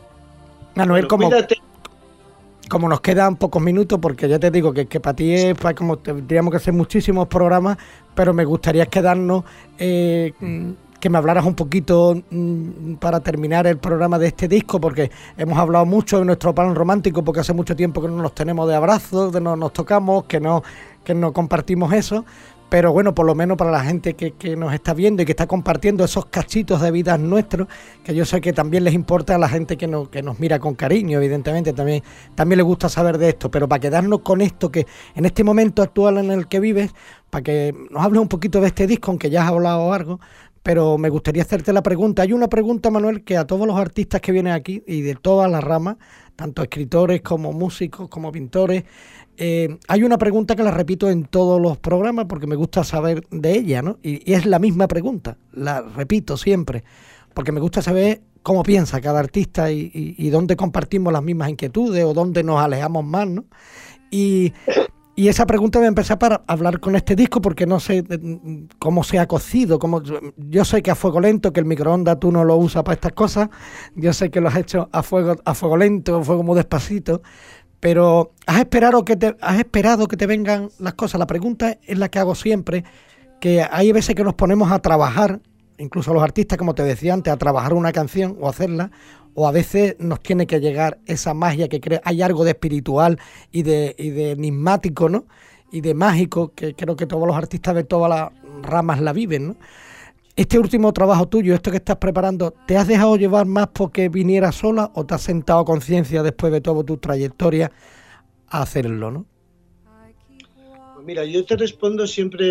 como nos quedan pocos minutos, porque ya te digo que para ti es como tendríamos que hacer muchísimos programas, pero me gustaría quedarnos, que me hablaras un poquito para terminar el programa de este disco, porque hemos hablado mucho de nuestro plan romántico, porque hace mucho tiempo que no nos tenemos de abrazos, que no nos tocamos, que no compartimos eso. Pero bueno, por lo menos para la gente que nos está viendo y que está compartiendo esos cachitos de vidas nuestros, que yo sé que también les importa a la gente que nos mira con cariño, evidentemente, también les gusta saber de esto, pero para quedarnos con esto, que en este momento actual en el que vives, para que nos hables un poquito de este disco, aunque ya has hablado algo, pero me gustaría hacerte la pregunta. Hay una pregunta, Manuel, que a todos los artistas que vienen aquí, y de todas las ramas, tanto escritores como músicos, como pintores, hay una pregunta que la repito en todos los programas porque me gusta saber de ella, ¿no? Y es la misma pregunta, la repito siempre, porque me gusta saber cómo piensa cada artista y dónde compartimos las mismas inquietudes o dónde nos alejamos más, ¿no? Y esa pregunta voy a empezar para hablar con este disco, porque no sé cómo se ha cocido. Yo sé que a fuego lento, que el microondas tú no lo usas para estas cosas. Yo sé que lo has hecho a fuego lento, a fuego muy despacito. Pero ¿has esperado que te vengan las cosas? La pregunta es la que hago siempre, que hay veces que nos ponemos a trabajar, incluso los artistas, como te decía antes, a trabajar una canción o hacerla, o a veces nos tiene que llegar esa magia que hay algo de espiritual y de enigmático, ¿no? Y de mágico, que creo que todos los artistas de todas las ramas la viven, ¿no? Este último trabajo tuyo, esto que estás preparando, ¿te has dejado llevar más porque viniera sola o te has sentado a conciencia después de toda tu trayectoria a hacerlo, ¿no? Pues mira, yo te respondo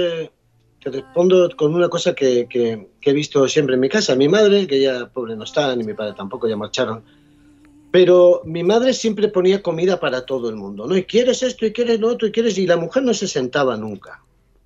con una cosa que he visto siempre en mi casa. Mi madre, que ya pobre no está, ni mi padre tampoco, ya marcharon, pero mi madre siempre ponía comida para todo el mundo, ¿no? Y quieres esto, y quieres lo otro, y la mujer no se sentaba nunca.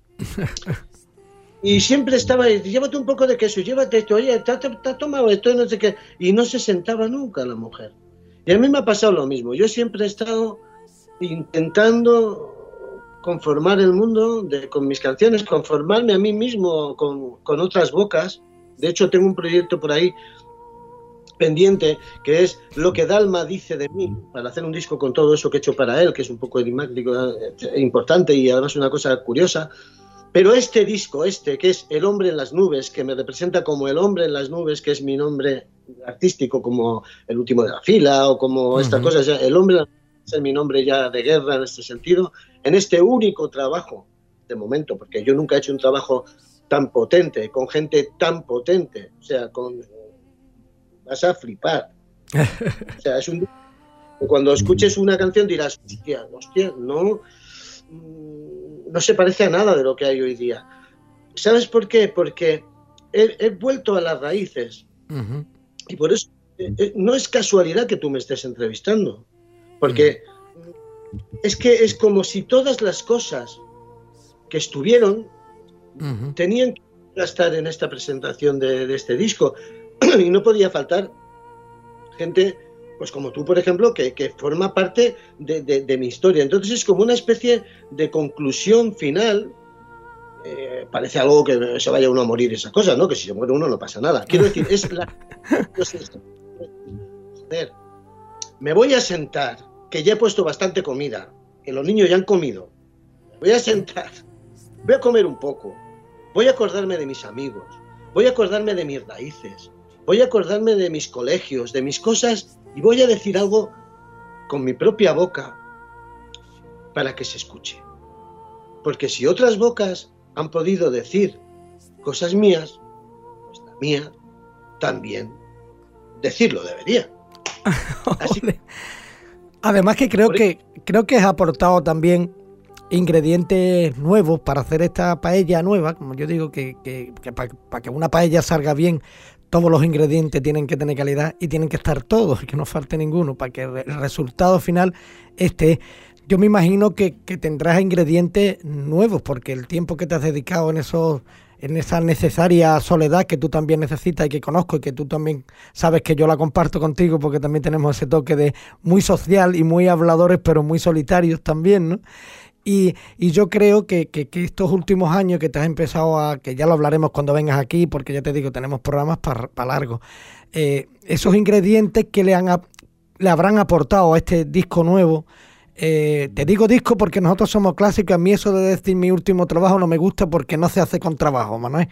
Y siempre estaba, llévate un poco de queso, llévate esto, oye, ¿te has tomado esto? No sé qué. Y no se sentaba nunca la mujer. Y a mí me ha pasado lo mismo. Yo siempre he estado intentando conformar el mundo con mis canciones, conformarme a mí mismo con otras bocas. De hecho, tengo un proyecto por ahí pendiente, que es Lo que Dalma dice de mí, para hacer un disco con todo eso que he hecho para él, que es un poco enigmático, importante y además una cosa curiosa. Pero este disco, que es El hombre en las nubes, que me representa como el hombre en las nubes, que es mi nombre artístico, como El último de la fila o como estas cosas, el hombre es mi nombre ya de guerra en este sentido, en este único trabajo, de momento, porque yo nunca he hecho un trabajo tan potente, con gente tan potente, o sea, vas a flipar. O sea, es un... Cuando escuches una canción dirás, hostia, no se parece a nada de lo que hay hoy día. ¿Sabes por qué? Porque he vuelto a las raíces. Y por eso no es casualidad que tú me estés entrevistando. Porque es que es como si todas las cosas que estuvieron tenían que estar en esta presentación de este disco. Y no podía faltar gente, pues como tú, por ejemplo, que forma parte de mi historia. Entonces es como una especie de conclusión final. Parece algo que se vaya uno a morir, esa cosa, ¿no? Que si se muere uno no pasa nada. Quiero decir, joder, me voy a sentar, que ya he puesto bastante comida, que los niños ya han comido. Me voy a sentar, voy a comer un poco, voy a acordarme de mis amigos, voy a acordarme de mis raíces, voy a acordarme de mis colegios, de mis cosas, y voy a decir algo con mi propia boca para que se escuche. Porque si otras bocas han podido decir cosas mías, pues la mía también decirlo debería. Así que... Además que creo que has aportado también ingredientes nuevos para hacer esta paella nueva. Como yo digo, que para que una paella salga bien, todos los ingredientes tienen que tener calidad y tienen que estar todos, y que no falte ninguno, para que el resultado final esté. Yo me imagino que tendrás ingredientes nuevos, porque el tiempo que te has dedicado en esa necesaria soledad que tú también necesitas y que conozco, y que tú también sabes que yo la comparto contigo, porque también tenemos ese toque de muy social y muy habladores, pero muy solitarios también, ¿no? Y yo creo que estos últimos años que te has empezado que ya lo hablaremos cuando vengas aquí, porque ya te digo, tenemos programas para largo, esos ingredientes que le habrán aportado a este disco nuevo. Te digo disco porque nosotros somos clásicos. A mí eso de decir mi último trabajo no me gusta, porque no se hace con trabajo, Manuel.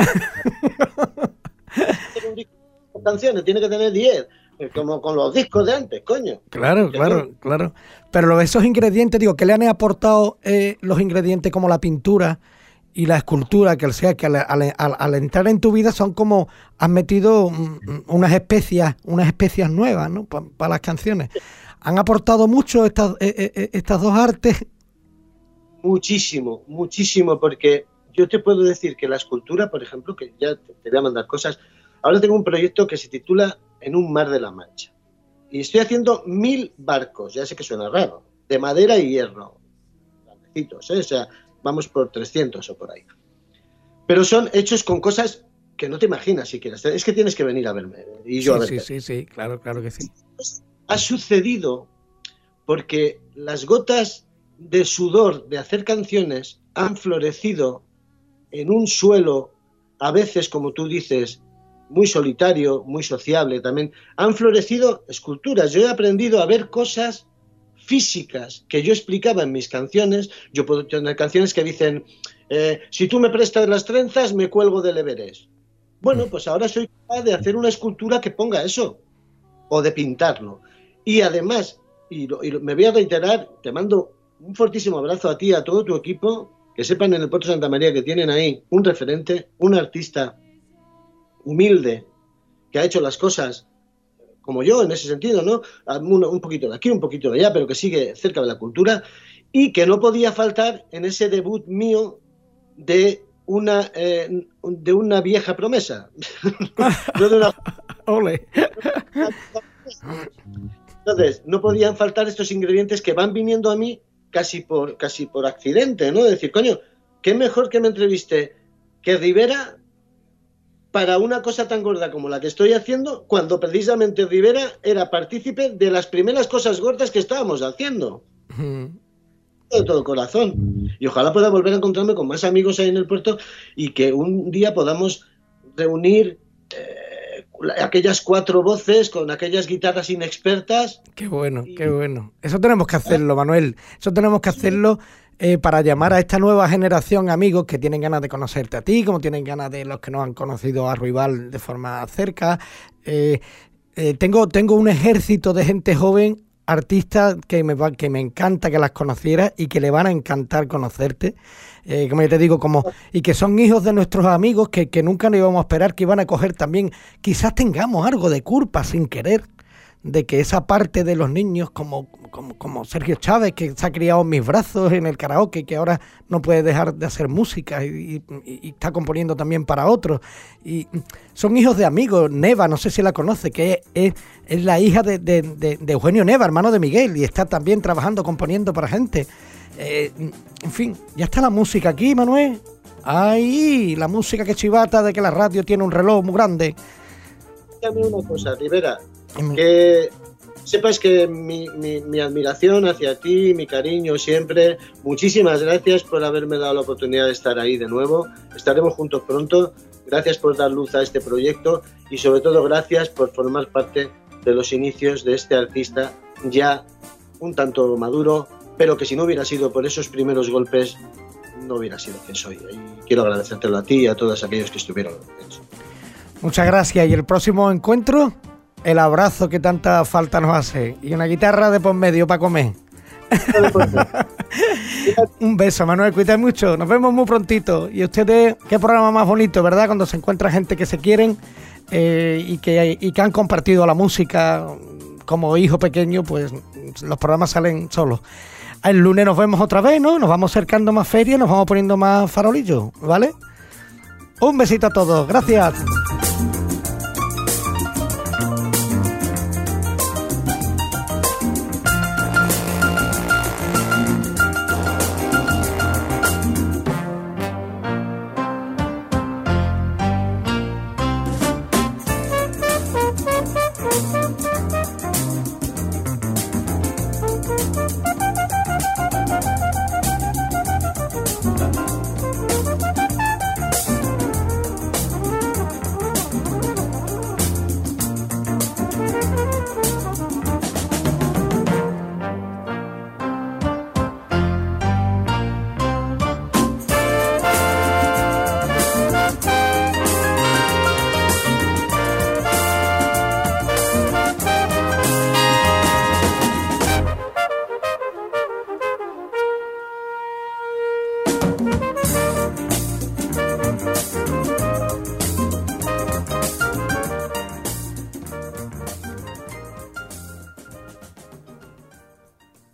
Canciones, tiene que tener 10, como con los discos de antes, coño. Claro. Pero esos ingredientes, digo, que le han aportado los ingredientes como la pintura y la escultura, que al entrar en tu vida son como has metido unas especias nuevas, ¿no? Para las canciones. ¿Han aportado mucho estas dos artes? Muchísimo, porque yo te puedo decir que la escultura, por ejemplo, que ya te voy a mandar cosas, ahora tengo un proyecto que se titula En un mar de la Mancha. Y estoy haciendo 1000 barcos, ya sé que suena raro, de madera y hierro, grandecitos, ¿eh? O sea, vamos por 300 o por ahí. Pero son hechos con cosas que no te imaginas siquiera. Es que tienes que venir a verme. Y yo a verte. Sí, claro que sí. Ha sucedido porque las gotas de sudor de hacer canciones han florecido en un suelo, a veces, como tú dices, muy solitario, muy sociable también. Han florecido esculturas. Yo he aprendido a ver cosas físicas que yo explicaba en mis canciones. Yo puedo tener canciones que dicen, si tú me prestas las trenzas, me cuelgo del Everest. Bueno, pues ahora soy capaz de hacer una escultura que ponga eso, o de pintarlo. Y además, me voy a reiterar, te mando un fortísimo abrazo a ti, a todo tu equipo, que sepan en el Puerto Santa María que tienen ahí un referente, un artista humilde, que ha hecho las cosas como yo, en ese sentido, ¿no? Un poquito de aquí, un poquito de allá, pero que sigue cerca de la cultura, y que no podía faltar en ese debut mío de una vieja promesa. No de una... Ole. Entonces, no podían faltar estos ingredientes que van viniendo a mí casi por accidente, ¿no? Decir, coño, qué mejor que me entreviste que Rivera para una cosa tan gorda como la que estoy haciendo, cuando precisamente Rivera era partícipe de las primeras cosas gordas que estábamos haciendo. De todo corazón. Y ojalá pueda volver a encontrarme con más amigos ahí en el puerto y que un día podamos reunir aquellas 4 voces con aquellas guitarras inexpertas. Qué bueno. Eso tenemos que hacerlo, Manuel. Eso tenemos que hacerlo para llamar a esta nueva generación amigos que tienen ganas de conocerte a ti, como tienen ganas de los que no han conocido a Ruibal de forma cerca. Tengo un ejército de gente joven, artistas que me encanta que las conociera y que le van a encantar conocerte, como ya te digo, y que son hijos de nuestros amigos que nunca nos íbamos a esperar que iban a coger también. Quizás tengamos algo de culpa sin querer, de que esa parte de los niños como Sergio Chávez, que se ha criado en mis brazos en el karaoke, que ahora no puede dejar de hacer música y está componiendo también para otros, y son hijos de amigos. Neva, no sé si la conoce, que es la hija de Eugenio Neva, hermano de Miguel, y está también trabajando, componiendo para gente. En fin, ya está la música aquí, Manuel. Ahí, la música que chivata de que la radio tiene un reloj muy grande. Dígame una cosa, Rivera, que sepas que mi admiración hacia ti, mi cariño siempre. Muchísimas gracias por haberme dado la oportunidad de estar ahí de nuevo. Estaremos juntos pronto. Gracias por dar luz a este proyecto y sobre todo gracias por formar parte de los inicios de este artista ya un tanto maduro, pero que si no hubiera sido por esos primeros golpes no hubiera sido quien soy. Y quiero agradecértelo a ti y a todos aquellos que estuvieron. Muchas gracias. Y el próximo encuentro, el abrazo que tanta falta nos hace y una guitarra de por medio para comer. Un beso, Manuel, cuídate mucho. Nos vemos muy prontito. Y ustedes, qué programa más bonito, ¿verdad? Cuando se encuentra gente que se quieren y que han compartido la música como hijo pequeño, pues los programas salen solos. El lunes nos vemos otra vez, ¿no? Nos vamos acercando más ferias, nos vamos poniendo más farolillos, ¿vale? Un besito a todos. Gracias.